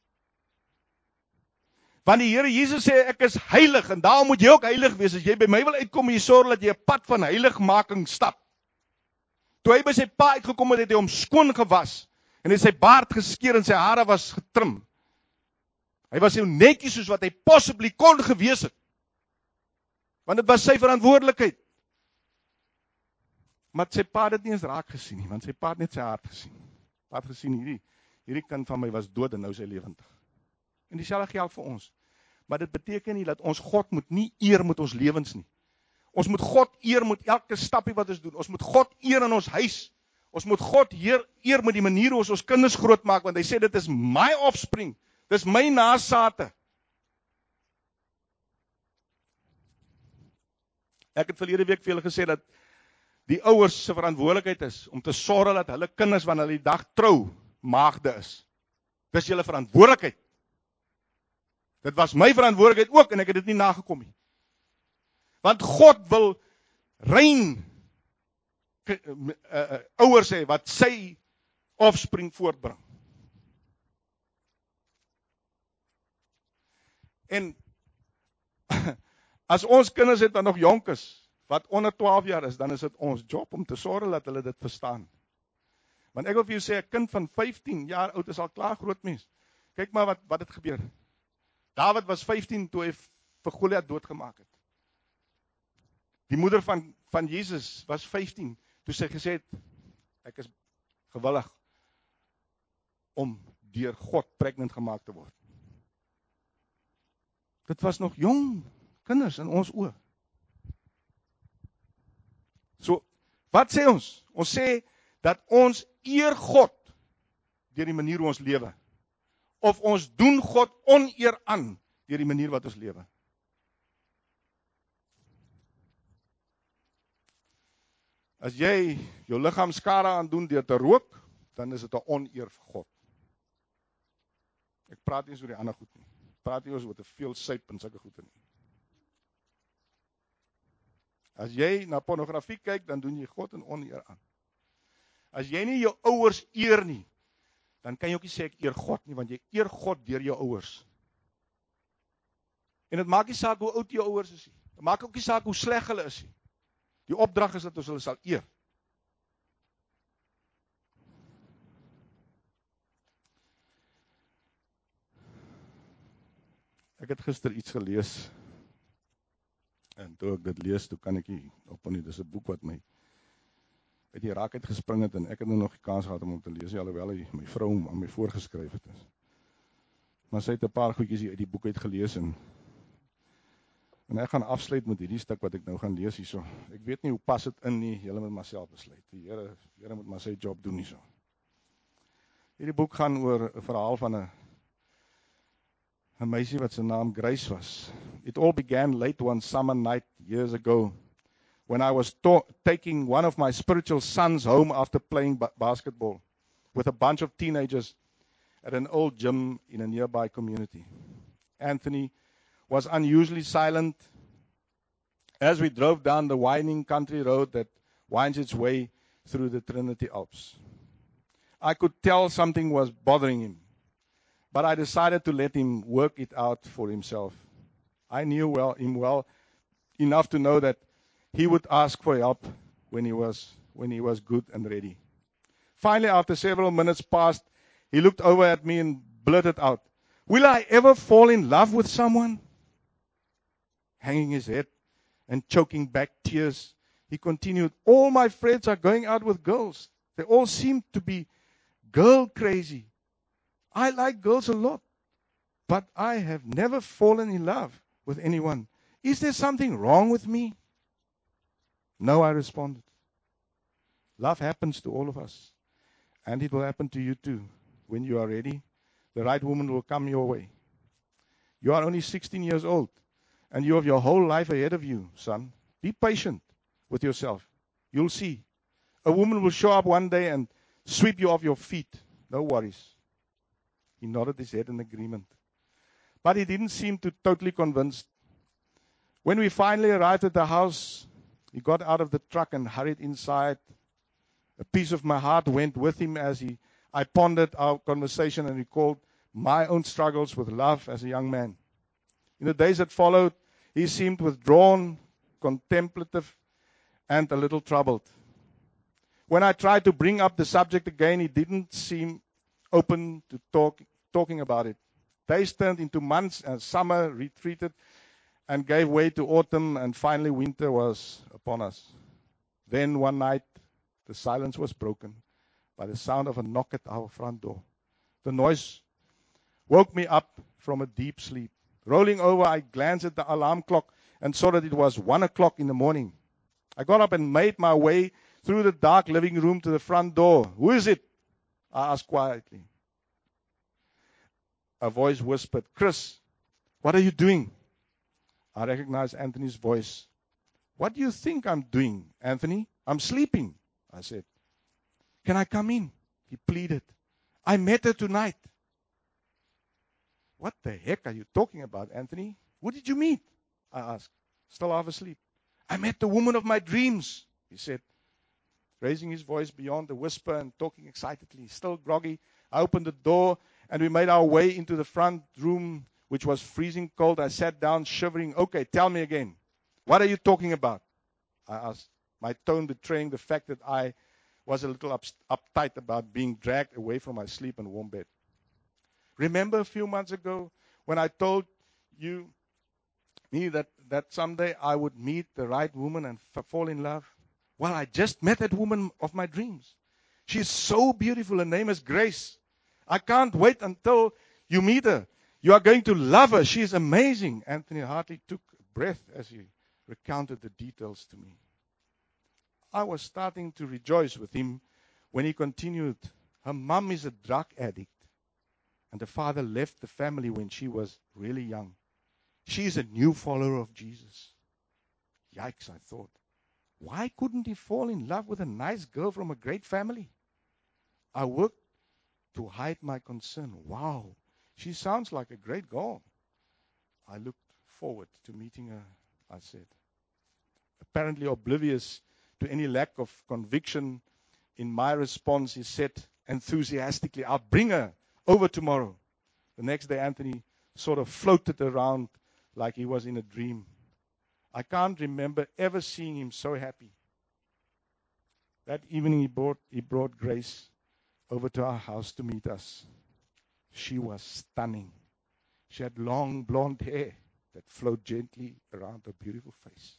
Want die Here Jesus sê, ek is heilig, en daarom moet jy ook heilig wees. As jy by my wil uitkom, en jy sorg dat jy 'n pad van heiligmaking stap. Toe hy by sy pa uitgekom het, het hy hom skoon gewas, en hy sy baard geskeer, en sy hare was getrim. Hy was so netjies soos wat hy possibly kon gewees het. Want dit was sy verantwoordelikheid. Maar sy pa het dit nie eens raak gesien nie, want sy pa het net sy hart gesien. Pa het gesien, hierdie, hierdie kind van my was dood en nou sy lewendig. En dieselfde geld vir ons. Maar dit beteken nie dat ons God moet nie eer met ons lewens nie. Ons moet God eer met elke stapie wat ons doen. Ons moet God eer in ons huis. Ons moet God eer, eer met die manier hoe ons ons kinders grootmaak, want hy sê dit is my offspring. Dit is my nasate. Ek het verlede week vir julle gesê dat die ouers se verantwoordelikheid is om te sorg dat hulle kinders wanneer hulle die dag trou, maagde is. Dis julle verantwoordelikheid. Dit was my verantwoordelikheid ook, en ek het dit nie nagekom nie. Want God wil rein uh, uh, ouers hê, wat sy offspring voortbring. En as ons kinders het wat nog jonk is, wat onder twaalf jaar is, dan is dit ons job om te sorg dat hulle dit verstaan. Want ek wil vir jou sê, 'n kind van vyftien jaar oud is al klaar groot mens. Kyk maar wat wat het gebeur. Dawid was vyftien toe hy vir Goliat doodgemaak het. Die moeder van van Jesus was vyftien toe sy gesê het, ek is gewillig om deur God pregnant gemaak te word. Dit was nog jong kinders in ons oë. So, wat sê ons? Ons sê dat ons eer God deur die manier hoe ons lewe. Of ons doen God oneer aan deur die manier wat ons lewe. As jy jou liggaam skade aan doen deur te rook, dan is dit 'n oneer vir God. Ek praat nie eens oor die ander goed nie. Ek praat nie oor wat te veel suip en sulke goede nie. As jy na pornografie kyk, dan doen jy God in oneer aan. As jy nie jou ouers eer nie, dan kan jy ook nie sê ek eer God nie, want jy eer God deur jou ouers. En dit maak nie saak hoe oud jou ouers is nie. Dit maak ook nie saak hoe sleg hulle is nie. Die opdrag is dat ons hulle sal eer. Ek het gister iets gelees, en toe ek dit lees, toe kan ek nie op nie, dis 'n boek wat my uit die raak uit gespring het, en ek het nou nog die kans gehad om hom te lees, alhoewel hy my vrou hom aan my voorgeskryf het. Maar sy het 'n paar goedjies uit die boek uit gelees, en en ek gaan afsluit met hierdie stuk wat ek nou gaan lees hierso. Ek weet nie hoe pas dit in nie, julle moet maar self besluit. Die Here, die Here moet maar sy job doen hierso. Hierdie boek gaan oor 'n verhaal van 'n 'n meisie wat sy naam Grace was. It all began late one summer night years ago when I was to- taking one of my spiritual sons home after playing ba- basketball with a bunch of teenagers at an old gym in a nearby community. Anthony was unusually silent as we drove down the winding country road that winds its way through the Trinity Alps. I could tell something was bothering him, but I decided to let him work it out for himself. I knew well, him well enough to know that he would ask for help when he was when he was good and ready. Finally, after several minutes passed, he looked over at me and blurted out, "Will I ever fall in love with someone?" Hanging his head and choking back tears, he continued, "All my friends are going out with girls. They all seem to be girl crazy. I like girls a lot, but I have never fallen in love with anyone. Is there something wrong with me?" "No," I responded. "Love happens to all of us, and it will happen to you too. When you are ready, the right woman will come your way. You are only sixteen years old, and you have your whole life ahead of you, son. Be patient with yourself. You'll see. A woman will show up one day and sweep you off your feet. No worries." He nodded his head in agreement, but he didn't seem to totally convinced. When we finally arrived at the house, he got out of the truck and hurried inside. A piece of my heart went with him as he, I pondered our conversation and recalled my own struggles with love as a young man. In the days that followed, he seemed withdrawn, contemplative, and a little troubled. When I tried to bring up the subject again, he didn't seem open to talk, talking about it. Days turned into months, and summer retreated and gave way to autumn, and finally winter was upon us. Then one night, the silence was broken by the sound of a knock at our front door. The noise woke me up from a deep sleep. Rolling over, I glanced at the alarm clock and saw that it was one o'clock in the morning. I got up and made my way through the dark living room to the front door. "Who is it?" I asked quietly. A voice whispered, "Chris, what are you doing?" I recognized Anthony's voice. "What do you think I'm doing, Anthony? I'm sleeping," I said. "Can I come in?" he pleaded. "I met her tonight." "What the heck are you talking about, Anthony? Who did you meet?" I asked, still half asleep. "I met the woman of my dreams," he said, raising his voice beyond the whisper and talking excitedly. Still groggy, I opened the door and we made our way into the front room, which was freezing cold. I sat down, shivering. "Okay, tell me again. What are you talking about?" I asked, my tone betraying the fact that I was a little up, uptight about being dragged away from my sleep and warm bed. "Remember a few months ago when I told you me that, that someday I would meet the right woman and f- fall in love? Well, I just met that woman of my dreams. She's so beautiful. Her name is Grace. I can't wait until you meet her. You are going to love her. She is amazing." Anthony hardly took a breath as he recounted the details to me. I was starting to rejoice with him when he continued, "Her mom is a drug addict, and the father left the family when she was really young. She is a new follower of Jesus." Yikes, I thought. Why couldn't he fall in love with a nice girl from a great family? I worked to hide my concern. Wow, she sounds like a great girl. I looked forward to meeting her, I said. Apparently oblivious to any lack of conviction in my response, he said enthusiastically, "I'll bring her over tomorrow." The next day, Anthony sort of floated around like he was in a dream. I can't remember ever seeing him so happy. That evening, he brought, he brought Grace over to our house to meet us. She was stunning. She had long blonde hair that flowed gently around her beautiful face,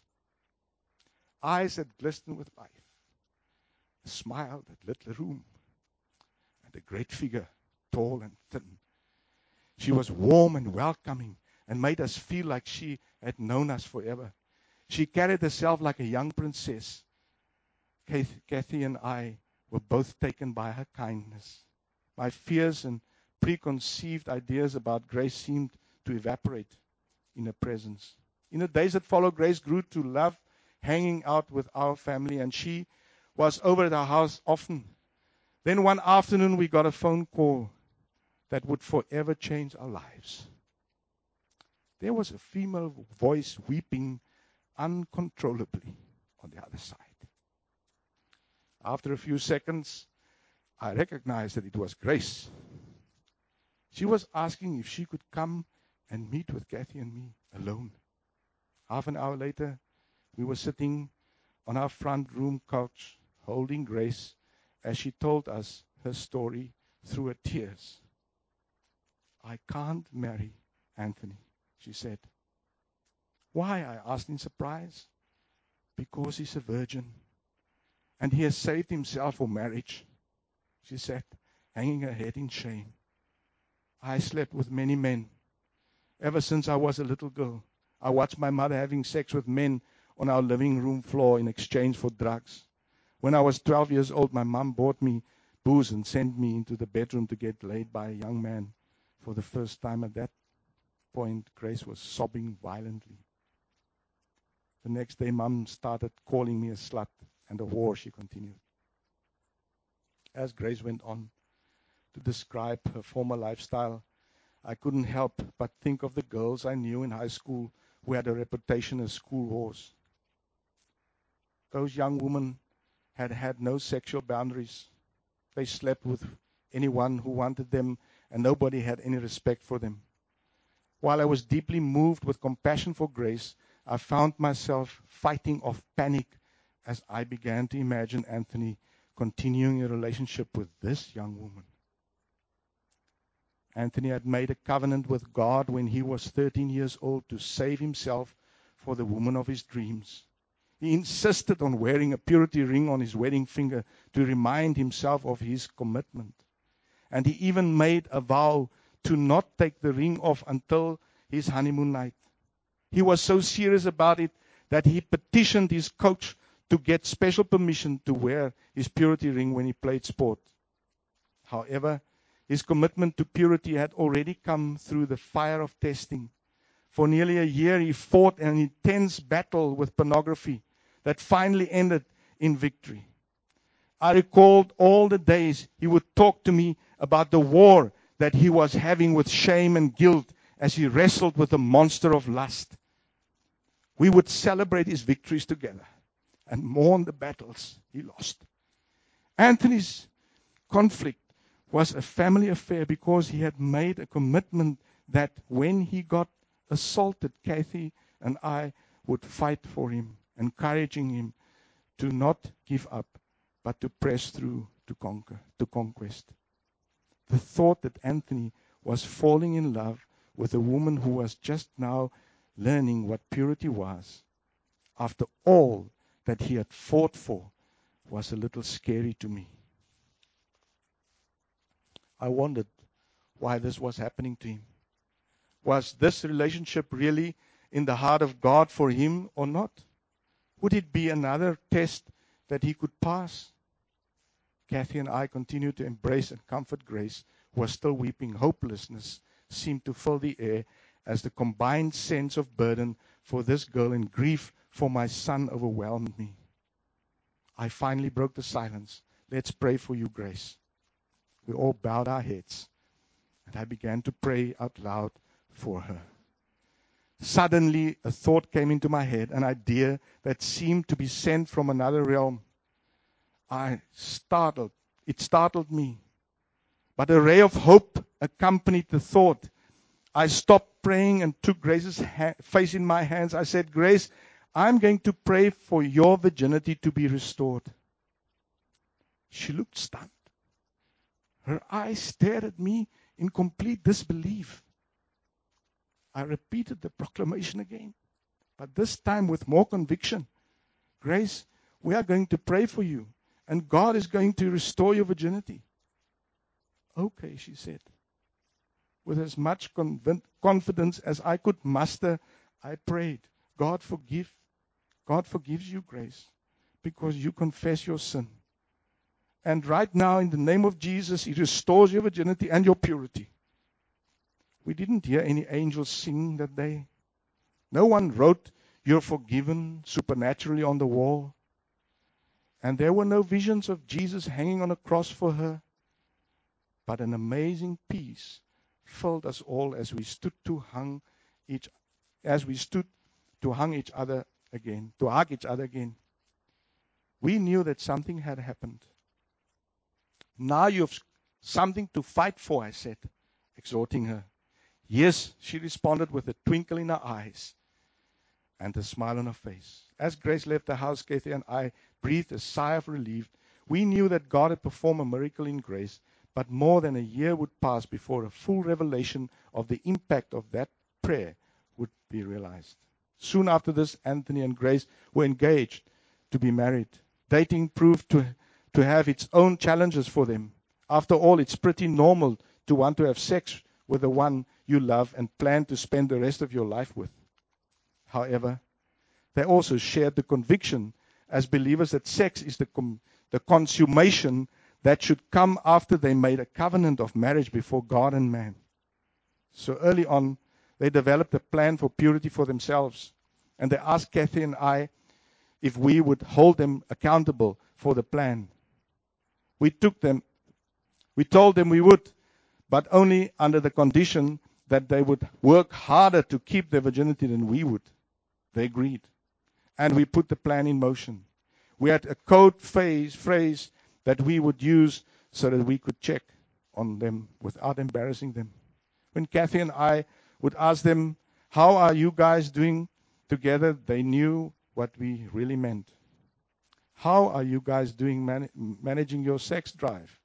eyes that glistened with life, a smile that lit the room, and a great figure, tall and thin. She was warm and welcoming and made us feel like she had known us forever. She carried herself like a young princess. Kathy and I were both taken by her kindness. My fears and preconceived ideas about Grace seemed to evaporate in her presence. In the days that followed, Grace grew to love hanging out with our family, and she was over at our house often. Then one afternoon we got a phone call that would forever change our lives. There was a female voice weeping uncontrollably on the other side. After a few seconds, I recognized that it was Grace. She was asking if she could come and meet with Kathy and me alone. Half an hour later, we were sitting on our front room couch, holding Grace as she told us her story through her tears. I can't marry Anthony, she said. Why? I asked in surprise. Because he's a virgin, and he has saved himself for marriage, she said, hanging her head in shame. I slept with many men. Ever since I was a little girl, I watched my mother having sex with men on our living room floor in exchange for drugs. When I was twelve years old, my mom bought me booze and sent me into the bedroom to get laid by a young man for the first time. At that point, Grace was sobbing violently. The next day, Mom started calling me a slut and a whore, she continued. As Grace went on to describe her former lifestyle, I couldn't help but think of the girls I knew in high school who had a reputation as school whores. Those young women had had no sexual boundaries. They slept with anyone who wanted them, and nobody had any respect for them. While I was deeply moved with compassion for Grace, I found myself fighting off panic as I began to imagine Anthony continuing a relationship with this young woman. Anthony had made a covenant with God when he was thirteen years old to save himself for the woman of his dreams. He insisted on wearing a purity ring on his wedding finger to remind himself of his commitment. And he even made a vow to not take the ring off until his honeymoon night. He was so serious about it that he petitioned his coach to get special permission to wear his purity ring when he played sport. However, his commitment to purity had already come through the fire of testing. For nearly a year, he fought an intense battle with pornography that finally ended in victory. I recalled all the days he would talk to me about the war that he was having with shame and guilt as he wrestled with the monster of lust. We would celebrate his victories together and mourn the battles he lost. Anthony's conflict was a family affair because he had made a commitment that when he got assaulted, Kathy and I would fight for him, encouraging him to not give up, but to press through to conquer, to conquest. The thought that Anthony was falling in love with a woman who was just now learning what purity was, after all that he had fought for, was a little scary to me. I wondered why this was happening to him. Was this relationship really in the heart of God for him or not? Would it be another test that he could pass? Kathy and I continued to embrace and comfort Grace, who was still weeping. Hopelessness seemed to fill the air as the combined sense of burden for this girl and grief for my son overwhelmed me. I finally broke the silence. Let's pray for you, Grace. We all bowed our heads, and I began to pray out loud for her. Suddenly, a thought came into my head, an idea that seemed to be sent from another realm. I startled. It startled me. But a ray of hope accompanied the thought. I stopped praying and took Grace's ha- face in my hands. I said, Grace, I'm going to pray for your virginity to be restored. She looked stunned. Her eyes stared at me in complete disbelief. I repeated the proclamation again, but this time with more conviction. Grace, we are going to pray for you, and God is going to restore your virginity. Okay, she said. With as much conv- confidence as I could muster, I prayed, God forgive. God forgives you, Grace, because you confess your sin. And right now, in the name of Jesus, He restores your virginity and your purity. We didn't hear any angels sing that day. No one wrote, "You're forgiven," supernaturally on the wall. And there were no visions of Jesus hanging on a cross for her. But an amazing peace filled us all as we stood to hung each, as we stood to hung each other again, to hug each other again. We knew that something had happened. Now you have something to fight for, I said, exhorting her. Yes, she responded with a twinkle in her eyes and a smile on her face. As Grace left the house, Kathy and I breathed a sigh of relief. We knew that God had performed a miracle in Grace, but more than a year would pass before a full revelation of the impact of that prayer would be realized. Soon after this, Anthony and Grace were engaged to be married. Dating proved to, to have its own challenges for them. After all, it's pretty normal to want to have sex with the one you love and plan to spend the rest of your life with. However, they also shared the conviction as believers that sex is the, com- the consummation that should come after they made a covenant of marriage before God and man. So early on, they developed a plan for purity for themselves, and they asked Kathy and I if we would hold them accountable for the plan. We took them, we told them we would, but only under the condition that they would work harder to keep their virginity than we would. They agreed. And we put the plan in motion. We had a code phrase, phrase that we would use so that we could check on them without embarrassing them. When Kathy and I would ask them, "How are you guys doing together?" they knew what we really meant. How are you guys doing man- managing your sex drive?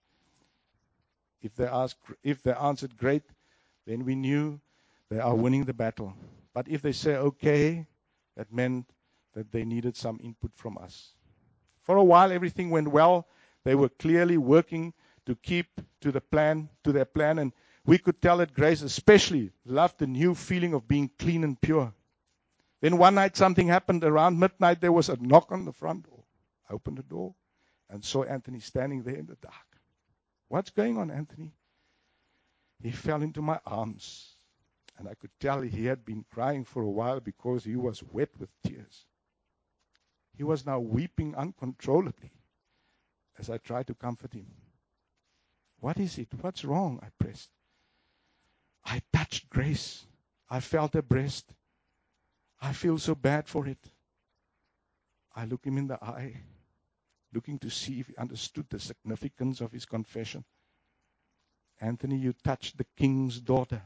If they asked, if they answered great, then we knew they are winning the battle. But if they say okay, that meant that they needed some input from us. For a while, everything went well. They were clearly working to keep to the plan, to their plan, and we could tell that Grace especially loved the new feeling of being clean and pure. Then one night something happened. Around midnight there was a knock on the front door. I opened the door and saw Anthony standing there in the dark. "What's going on, Anthony?" He fell into my arms, and I could tell he had been crying for a while because he was wet with tears. He was now weeping uncontrollably as I tried to comfort him. "What is it? What's wrong?" I pressed. "I touched Grace. I felt her breast. I feel so bad for it." I looked him in the eye, looking to see if he understood the significance of his confession. "Anthony, you touched the king's daughter.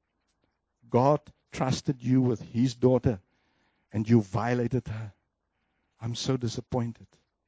God trusted you with his daughter, and you violated her. I'm so disappointed."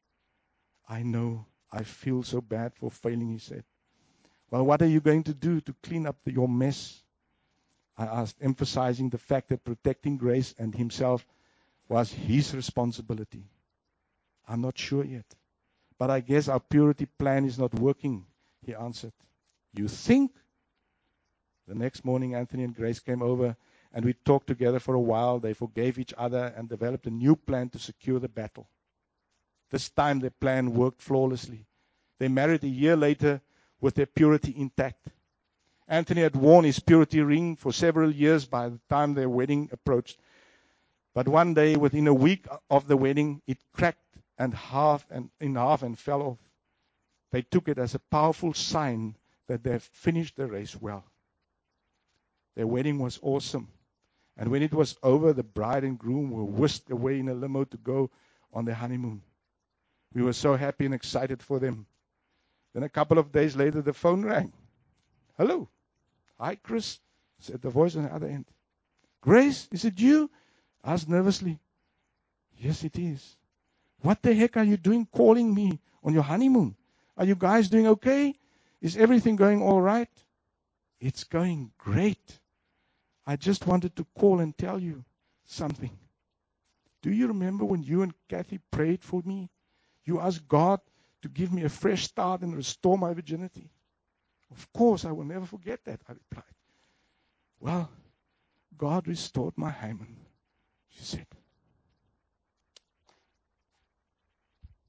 "I know. I feel so bad for failing," he said. "Well, what are you going to do to clean up the, your mess?" I asked, emphasizing the fact that protecting Grace and himself was his responsibility. "I'm not sure yet, but I guess our purity plan is not working," he answered. "You think?" The next morning, Anthony and Grace came over, and we talked together for a while. They forgave each other and developed a new plan to secure the battle. This time, their plan worked flawlessly. They married a year later with their purity intact. Anthony had worn his purity ring for several years by the time their wedding approached. But one day, within a week of the wedding, it cracked and half and in half and fell off. They took it as a powerful sign that they had finished the race well. Their wedding was awesome. And when it was over, the bride and groom were whisked away in a limo to go on their honeymoon. We were so happy and excited for them. Then a couple of days later, the phone rang. "Hello." "Hi, Chris," said the voice on the other end. "Grace, is it you?" I asked nervously. "Yes, it is." "What the heck are you doing calling me on your honeymoon? Are you guys doing okay? Is everything going all right?" "It's going great. I just wanted to call and tell you something. Do you remember when you and Kathy prayed for me? You asked God to give me a fresh start and restore my virginity." "Of course, I will never forget that," I replied. "Well, God restored my hymen," she said.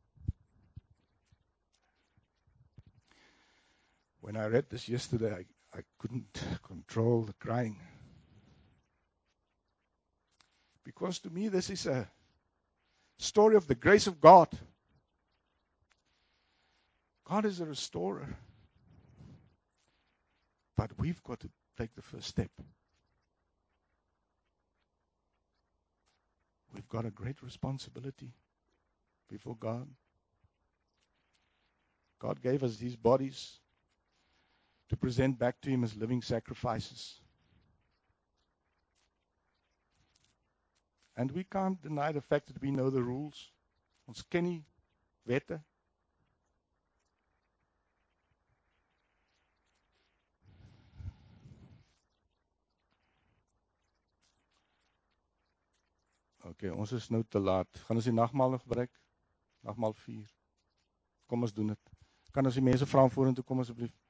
When I read this yesterday, I couldn't control the crying. Because to me, this is a story of the grace of God. God is a restorer. But we've got to take the first step. We've got a great responsibility before God. God gave us these bodies to present back to Him as living sacrifices. And we can't deny the fact that we know the rules. Ons ken die wette. Okay, ons is nou te laat. Gaan ons die nagmaal nog gebruik? Nagmaal vier. Kom ons doen dit. Kan ons die mense vra om vorentoe kom asseblief?